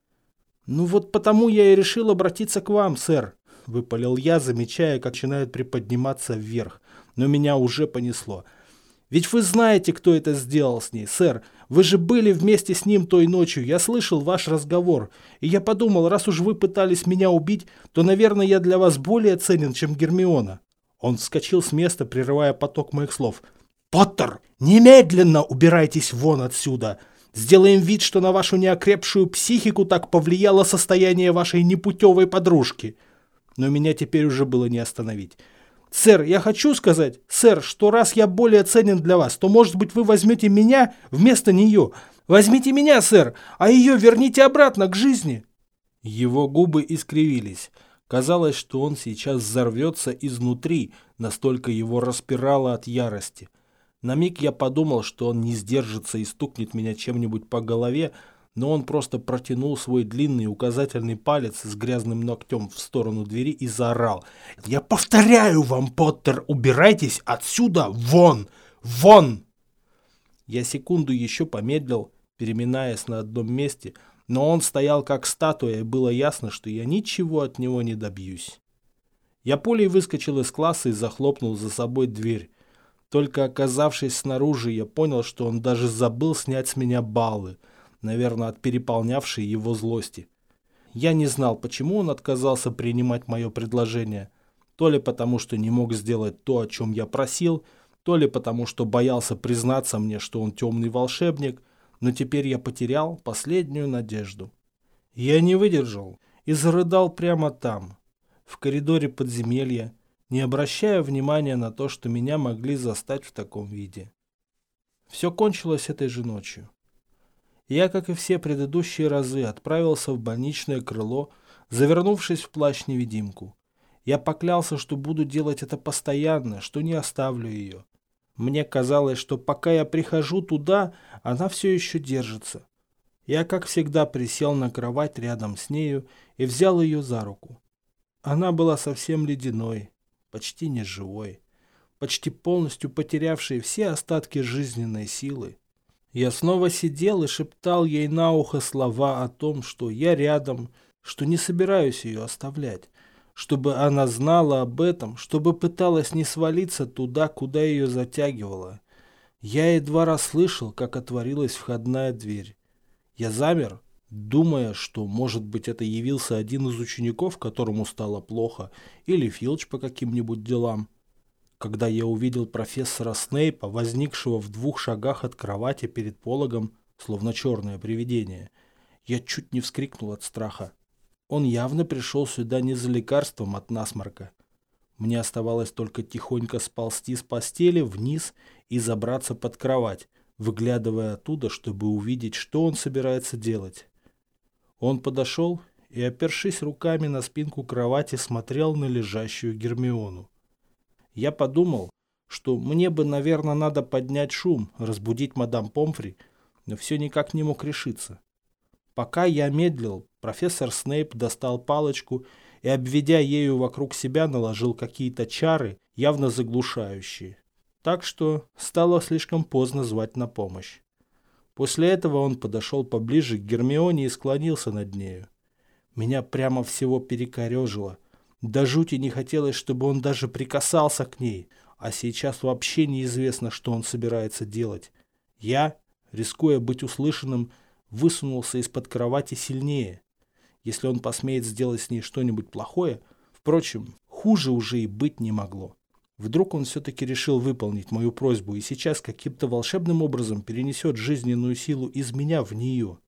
Ну вот потому я и решил обратиться к вам, сэр, выпалил я, замечая, как начинает приподниматься вверх, но меня уже понесло. Ведь вы знаете, кто это сделал с ней, сэр. Вы же были вместе с ним той ночью, я слышал ваш разговор. И я подумал, раз уж вы пытались меня убить, то, наверное, я для вас более ценен, чем Гермиона. Он вскочил с места, прерывая поток моих слов. «Поттер, немедленно убирайтесь вон отсюда! Сделаем вид, что на вашу неокрепшую психику так повлияло состояние вашей непутевой подружки». Но меня теперь уже было не остановить. «Сэр, я хочу сказать, сэр, что раз я более ценен для вас, то, может быть, вы возьмете меня вместо нее. Возьмите меня, сэр, а ее верните обратно к жизни». Его губы искривились. Казалось, что он сейчас взорвется изнутри, настолько его распирало от ярости. На миг я подумал, что он не сдержится и стукнет меня чем-нибудь по голове, но он просто протянул свой длинный указательный палец с грязным ногтем в сторону двери и заорал. «Я повторяю вам, Поттер, убирайтесь отсюда вон! Вон!» Я секунду еще помедлил, переминаясь на одном месте, но он стоял как статуя, и было ясно, что я ничего от него не добьюсь. Я пулей выскочил из класса и захлопнул за собой дверь. Только оказавшись снаружи, я понял, что он даже забыл снять с меня баллы, наверное, от переполнявшей его злости. Я не знал, почему он отказался принимать мое предложение. То ли потому, что не мог сделать то, о чем я просил, то ли потому, что боялся признаться мне, что он темный волшебник, но теперь я потерял последнюю надежду. Я не выдержал и зарыдал прямо там, в коридоре подземелья, не обращая внимания на то, что меня могли застать в таком виде. Все кончилось этой же ночью. Я, как и все предыдущие разы, отправился в больничное крыло, завернувшись в плащ-невидимку. Я поклялся, что буду делать это постоянно, что не оставлю ее. Мне казалось, что пока я прихожу туда, она все еще держится. Я, как всегда, присел на кровать рядом с нею и взял ее за руку. Она была совсем ледяной, почти неживой, почти полностью потерявшей все остатки жизненной силы. Я снова сидел и шептал ей на ухо слова о том, что я рядом, что не собираюсь ее оставлять, чтобы она знала об этом, чтобы пыталась не свалиться туда, куда ее затягивало. Я едва расслышал, как отворилась входная дверь. Я замер, думая, что, может быть, это явился один из учеников, которому стало плохо, или Филч по каким-нибудь делам. Когда я увидел профессора Снейпа, возникшего в двух шагах от кровати перед пологом, словно черное привидение, я чуть не вскрикнул от страха. Он явно пришел сюда не за лекарством от насморка. Мне оставалось только тихонько сползти с постели вниз и забраться под кровать, выглядывая оттуда, чтобы увидеть, что он собирается делать. Он подошел и, опершись руками на спинку кровати, смотрел на лежащую Гермиону. Я подумал, что мне бы, наверное, надо поднять шум, разбудить мадам Помфри, но все никак не мог решиться. Пока я медлил, профессор Снейп достал палочку и, обведя ею вокруг себя, наложил какие-то чары, явно заглушающие. Так что стало слишком поздно звать на помощь. После этого он подошел поближе к Гермионе и склонился над нею. Меня прямо всего перекорежило. До жути не хотелось, чтобы он даже прикасался к ней, а сейчас вообще неизвестно, что он собирается делать. Я, рискуя быть услышанным, высунулся из-под кровати сильнее. Если он посмеет сделать с ней что-нибудь плохое, впрочем, хуже уже и быть не могло. Вдруг он все-таки решил выполнить мою просьбу и сейчас каким-то волшебным образом перенесет жизненную силу из меня в нее.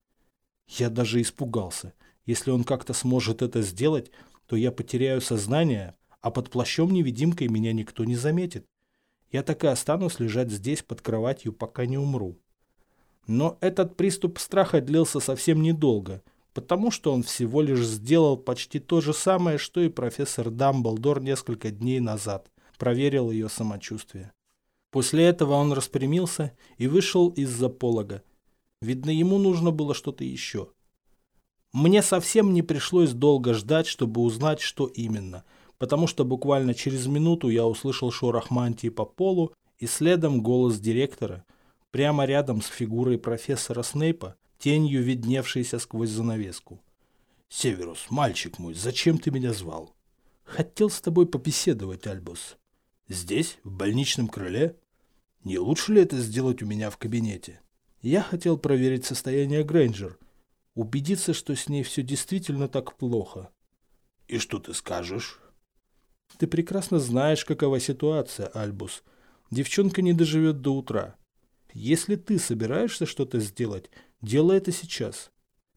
Я даже испугался. Если он как-то сможет это сделать, то я потеряю сознание, а под плащом-невидимкой меня никто не заметит. Я так и останусь лежать здесь под кроватью, пока не умру. Но этот приступ страха длился совсем недолго, потому что он всего лишь сделал почти то же самое, что и профессор Дамблдор несколько дней назад. Проверил ее самочувствие. После этого он распрямился и вышел из-за полога. Видно, ему нужно было что-то еще. Мне совсем не пришлось долго ждать, чтобы узнать, что именно, потому что буквально через минуту я услышал шорох мантии по полу и следом голос директора, прямо рядом с фигурой профессора Снейпа, тенью видневшейся сквозь занавеску. «Северус, мальчик мой, зачем ты меня звал?» «Хотел с тобой побеседовать, Альбус». «Здесь, в больничном крыле? Не лучше ли это сделать у меня в кабинете?» «Я хотел проверить состояние Грейнджер, убедиться, что с ней все действительно так плохо». «И что ты скажешь?» «Ты прекрасно знаешь, какова ситуация, Альбус. Девчонка не доживет до утра. Если ты собираешься что-то сделать, делай это сейчас».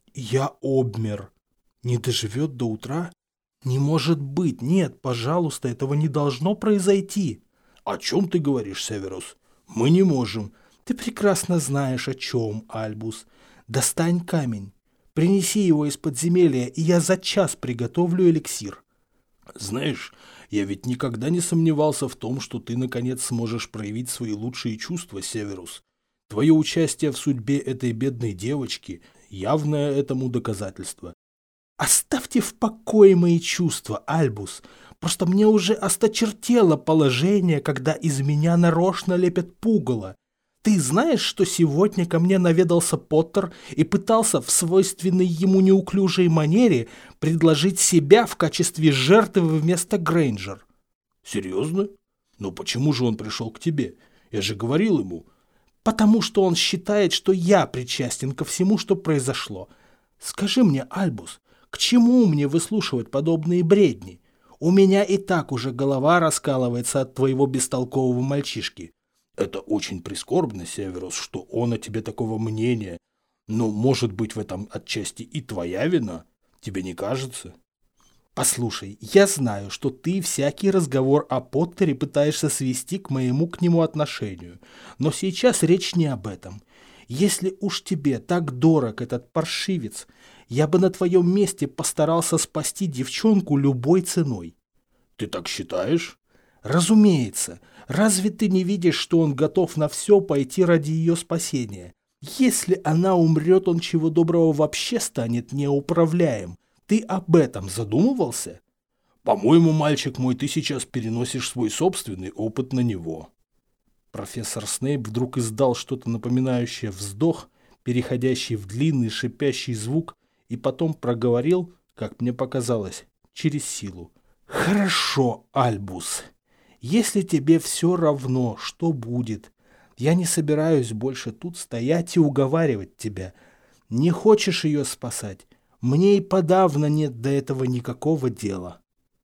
«Я обмер. Не доживет до утра? Не может быть. Нет, пожалуйста, этого не должно произойти». «О чем ты говоришь, Северус? Мы не можем». «Ты прекрасно знаешь, о чем, Альбус. Достань камень. Принеси его из подземелья, и я за час приготовлю эликсир». «Знаешь, я ведь никогда не сомневался в том, что ты наконец сможешь проявить свои лучшие чувства, Северус. Твое участие в судьбе этой бедной девочки – явное этому доказательство». «Оставьте в покое мои чувства, Альбус. Просто мне уже осточертело положение, когда из меня нарочно лепят пугало. Ты знаешь, что сегодня ко мне наведался Поттер и пытался в свойственной ему неуклюжей манере предложить себя в качестве жертвы вместо Грейнджер?» «Серьезно? Но почему же он пришел к тебе? Я же говорил ему». «Потому что он считает, что я причастен ко всему, что произошло. Скажи мне, Альбус, к чему мне выслушивать подобные бредни? У меня и так уже голова раскалывается от твоего бестолкового мальчишки». «Это очень прискорбно, Северус, что он о тебе такого мнения. Но, может быть, в этом отчасти и твоя вина? Тебе не кажется?» «Послушай, я знаю, что ты всякий разговор о Поттере пытаешься свести к моему к нему отношению, но сейчас речь не об этом. Если уж тебе так дорог этот паршивец, я бы на твоем месте постарался спасти девчонку любой ценой». «Ты так считаешь?» «Разумеется. Разве ты не видишь, что он готов на все пойти ради ее спасения? Если она умрет, он чего доброго вообще станет неуправляем. Ты об этом задумывался?» «По-моему, мальчик мой, ты сейчас переносишь свой собственный опыт на него». Профессор Снейп вдруг издал что-то напоминающее вздох, переходящий в длинный шипящий звук, и потом проговорил, как мне показалось, через силу. «Хорошо, Альбус. Если тебе все равно, что будет, я не собираюсь больше тут стоять и уговаривать тебя. Не хочешь ее спасать? Мне и подавно нет до этого никакого дела».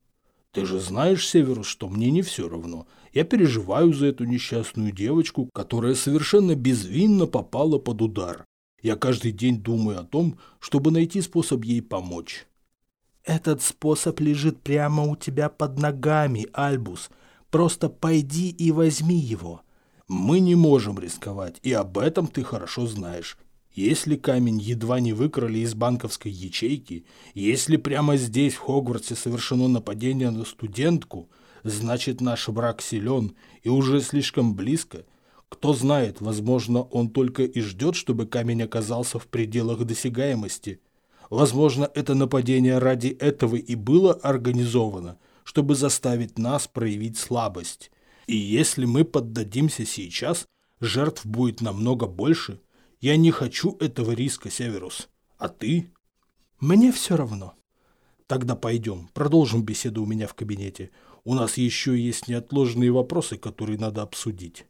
«Ты же знаешь, Северус, что мне не все равно. Я переживаю за эту несчастную девочку, которая совершенно безвинно попала под удар. Я каждый день думаю о том, чтобы найти способ ей помочь». «Этот способ лежит прямо у тебя под ногами, Альбус. Просто пойди и возьми его». «Мы не можем рисковать, и об этом ты хорошо знаешь. Если камень едва не выкрали из банковской ячейки, если прямо здесь, в Хогвартсе, совершено нападение на студентку, значит, наш враг силен и уже слишком близко. Кто знает, возможно, он только и ждет, чтобы камень оказался в пределах досягаемости. Возможно, это нападение ради этого и было организовано, чтобы заставить нас проявить слабость. И если мы поддадимся сейчас, жертв будет намного больше. Я не хочу этого риска, Северус. А ты?» «Мне все равно». «Тогда пойдем, продолжим беседу у меня в кабинете. У нас еще есть неотложные вопросы, которые надо обсудить».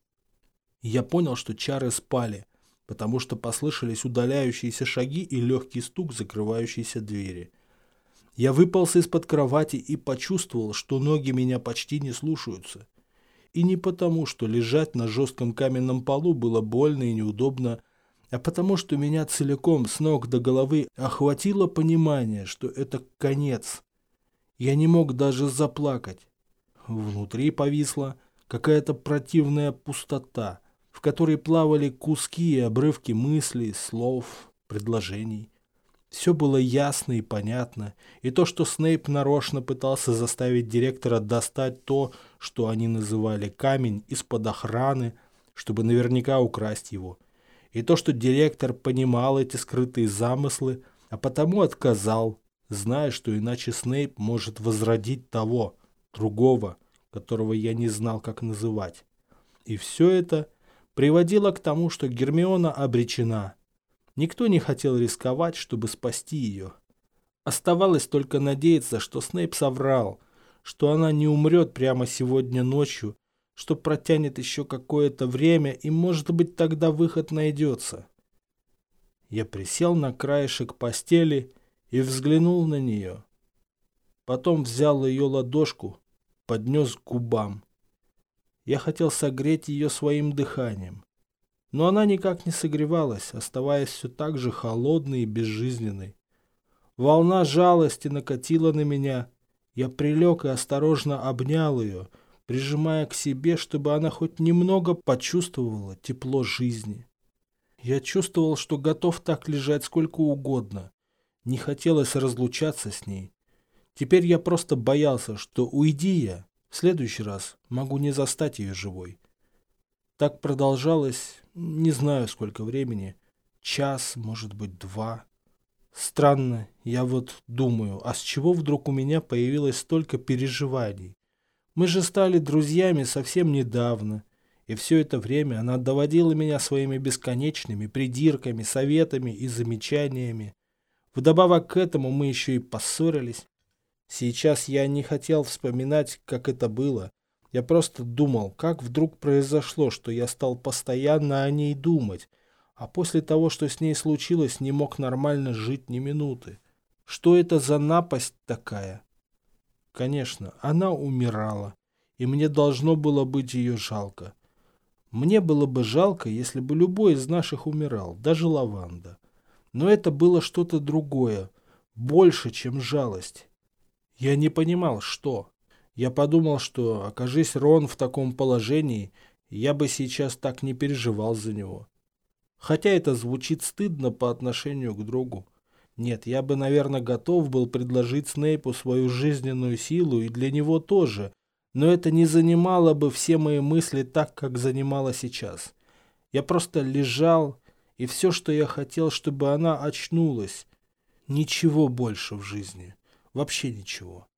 Я понял, что чары спали, потому что послышались удаляющиеся шаги и легкий стук закрывающейся двери. Я выполз из-под кровати и почувствовал, что ноги меня почти не слушаются. И не потому, что лежать на жестком каменном полу было больно и неудобно, а потому, что меня целиком с ног до головы охватило понимание, что это конец. Я не мог даже заплакать. Внутри повисла какая-то противная пустота, в которой плавали куски и обрывки мыслей, слов, предложений. Все было ясно и понятно, и то, что Снейп нарочно пытался заставить директора достать то, что они называли камень, из-под охраны, чтобы наверняка украсть его. И то, что директор понимал эти скрытые замыслы, а потому отказал, зная, что иначе Снейп может возродить того, другого, которого я не знал, как называть. И все это приводило к тому, что Гермиона обречена. Никто не хотел рисковать, чтобы спасти ее. Оставалось только надеяться, что Снейп соврал, что она не умрет прямо сегодня ночью, что протянет еще какое-то время, и, может быть, тогда выход найдется. Я присел на краешек постели и взглянул на нее. Потом взял ее ладошку, поднес к губам. Я хотел согреть ее своим дыханием, но она никак не согревалась, оставаясь все так же холодной и безжизненной. Волна жалости накатила на меня. Я прилег и осторожно обнял ее, прижимая к себе, чтобы она хоть немного почувствовала тепло жизни. Я чувствовал, что готов так лежать сколько угодно. Не хотелось разлучаться с ней. Теперь я просто боялся, что уйди я, в следующий раз могу не застать ее живой. Так продолжалось, не знаю сколько времени, час, может быть, два. Странно, я вот думаю, а с чего вдруг у меня появилось столько переживаний? Мы же стали друзьями совсем недавно, и все это время она доводила меня своими бесконечными придирками, советами и замечаниями. Вдобавок к этому мы еще и поссорились. Сейчас я не хотел вспоминать, как это было. Я просто думал, как вдруг произошло, что я стал постоянно о ней думать, а после того, что с ней случилось, не мог нормально жить ни минуты. Что это за напасть такая? Конечно, она умирала, и мне должно было быть ее жалко. Мне было бы жалко, если бы любой из наших умирал, даже Лаванда. Но это было что-то другое, больше, чем жалость. Я не понимал, что. Я подумал, что, окажись Рон в таком положении, я бы сейчас так не переживал за него. Хотя это звучит стыдно по отношению к другу. Нет, я бы, наверное, готов был предложить Снейпу свою жизненную силу и для него тоже, но это не занимало бы все мои мысли так, как занимало сейчас. Я просто лежал, и все, что я хотел, чтобы она очнулась. Ничего больше в жизни. Вообще ничего.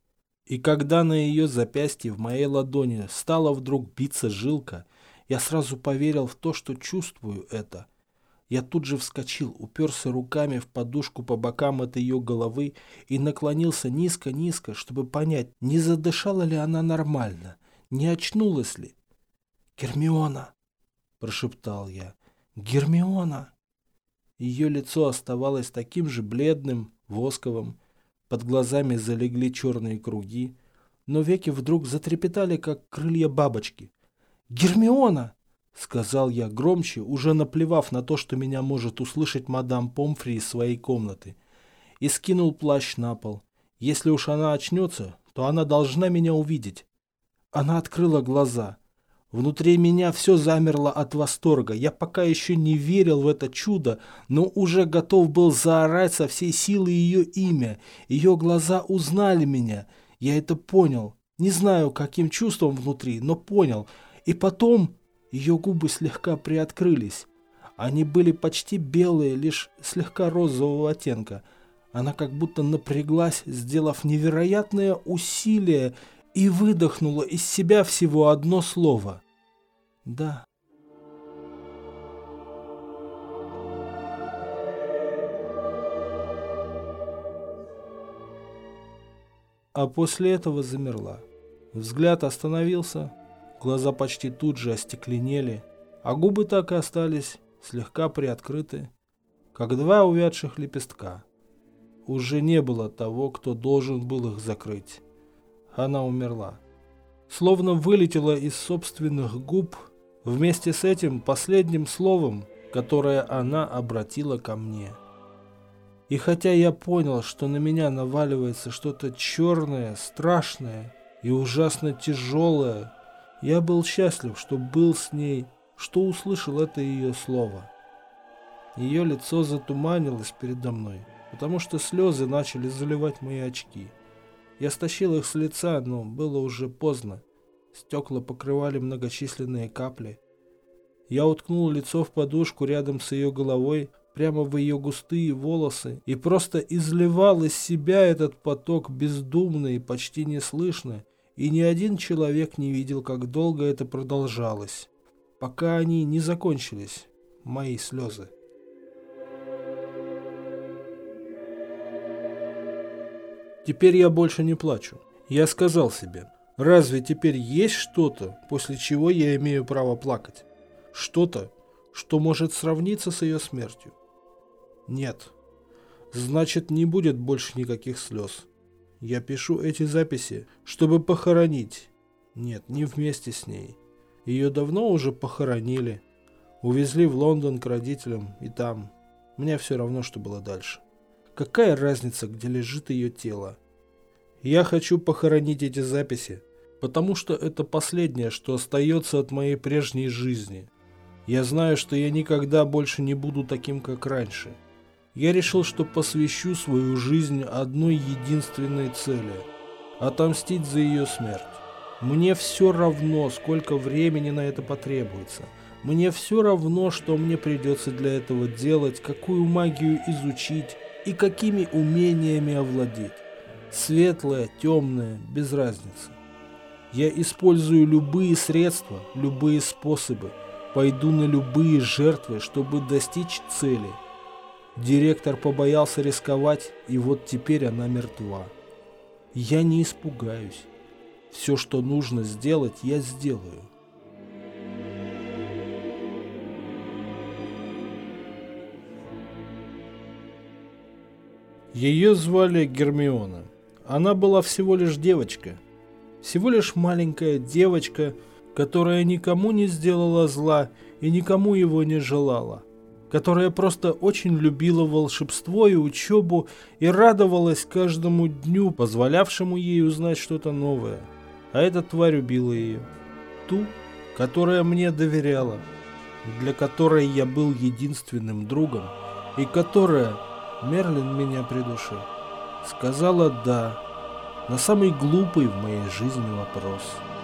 И когда на ее запястье в моей ладони стала вдруг биться жилка, я сразу поверил в то, что чувствую это. Я тут же вскочил, уперся руками в подушку по бокам от ее головы и наклонился низко-низко, чтобы понять, не задышала ли она нормально, не очнулась ли. «Гермиона!» – прошептал я. «Гермиона!» Ее лицо оставалось таким же бледным, восковым, под глазами залегли черные круги, но веки вдруг затрепетали, как крылья бабочки. «Гермиона!» — сказал я громче, уже наплевав на то, что меня может услышать мадам Помфри из своей комнаты, и скинул плащ на пол. Если уж она очнется, то она должна меня увидеть. Она открыла глаза. Внутри меня все замерло от восторга. Я пока еще не верил в это чудо, но уже готов был заорать со всей силы ее имя. Ее глаза узнали меня. Я это понял. Не знаю, каким чувством внутри, но понял. И потом ее губы слегка приоткрылись. Они были почти белые, лишь слегка розового оттенка. Она как будто напряглась, сделав невероятное усилие, и выдохнула из себя всего одно слово. «Да». А после этого замерла. Взгляд остановился, глаза почти тут же остекленели, а губы так и остались слегка приоткрыты, как два увядших лепестка. Уже не было того, кто должен был их закрыть. Она умерла. Словно вылетела из собственных губ, вместе с этим последним словом, которое она обратила ко мне. И хотя я понял, что на меня наваливается что-то черное, страшное и ужасно тяжелое, я был счастлив, что был с ней, что услышал это ее слово. Ее лицо затуманилось передо мной, потому что слезы начали заливать мои очки. Я стащил их с лица, но было уже поздно. Стекла покрывали многочисленные капли. Я уткнул лицо в подушку рядом с ее головой, прямо в ее густые волосы, и просто изливал из себя этот поток бездумно и почти неслышно, и ни один человек не видел, как долго это продолжалось, пока они не закончились, мои слезы. Теперь я больше не плачу. Я сказал себе, разве теперь есть что-то, после чего я имею право плакать? Что-то, что может сравниться с ее смертью? Нет. Значит, не будет больше никаких слез. Я пишу эти записи, чтобы похоронить. Нет, не вместе с ней. Ее давно уже похоронили. Увезли в Лондон к родителям, и там. Мне все равно, что было дальше. Какая разница, где лежит ее тело? Я хочу похоронить эти записи, потому что это последнее, что остается от моей прежней жизни. Я знаю, что я никогда больше не буду таким, как раньше. Я решил, что посвящу свою жизнь одной единственной цели – отомстить за ее смерть. Мне все равно, сколько времени на это потребуется. Мне все равно, что мне придется для этого делать, какую магию изучить и какими умениями овладеть. Светлое, темное, без разницы. Я использую любые средства, любые способы, пойду на любые жертвы, чтобы достичь цели. Директор побоялся рисковать, и вот теперь она мертва. Я не испугаюсь. Все, что нужно сделать, я сделаю. Ее звали Гермиона. Она была всего лишь девочка. Всего лишь маленькая девочка, которая никому не сделала зла и никому его не желала. Которая просто очень любила волшебство и учебу и радовалась каждому дню, позволявшему ей узнать что-то новое. А эта тварь убила ее. Ту, которая мне доверяла, для которой я был единственным другом, и которая, Мерлин меня придушил, сказала «да» на самый глупый в моей жизни вопрос.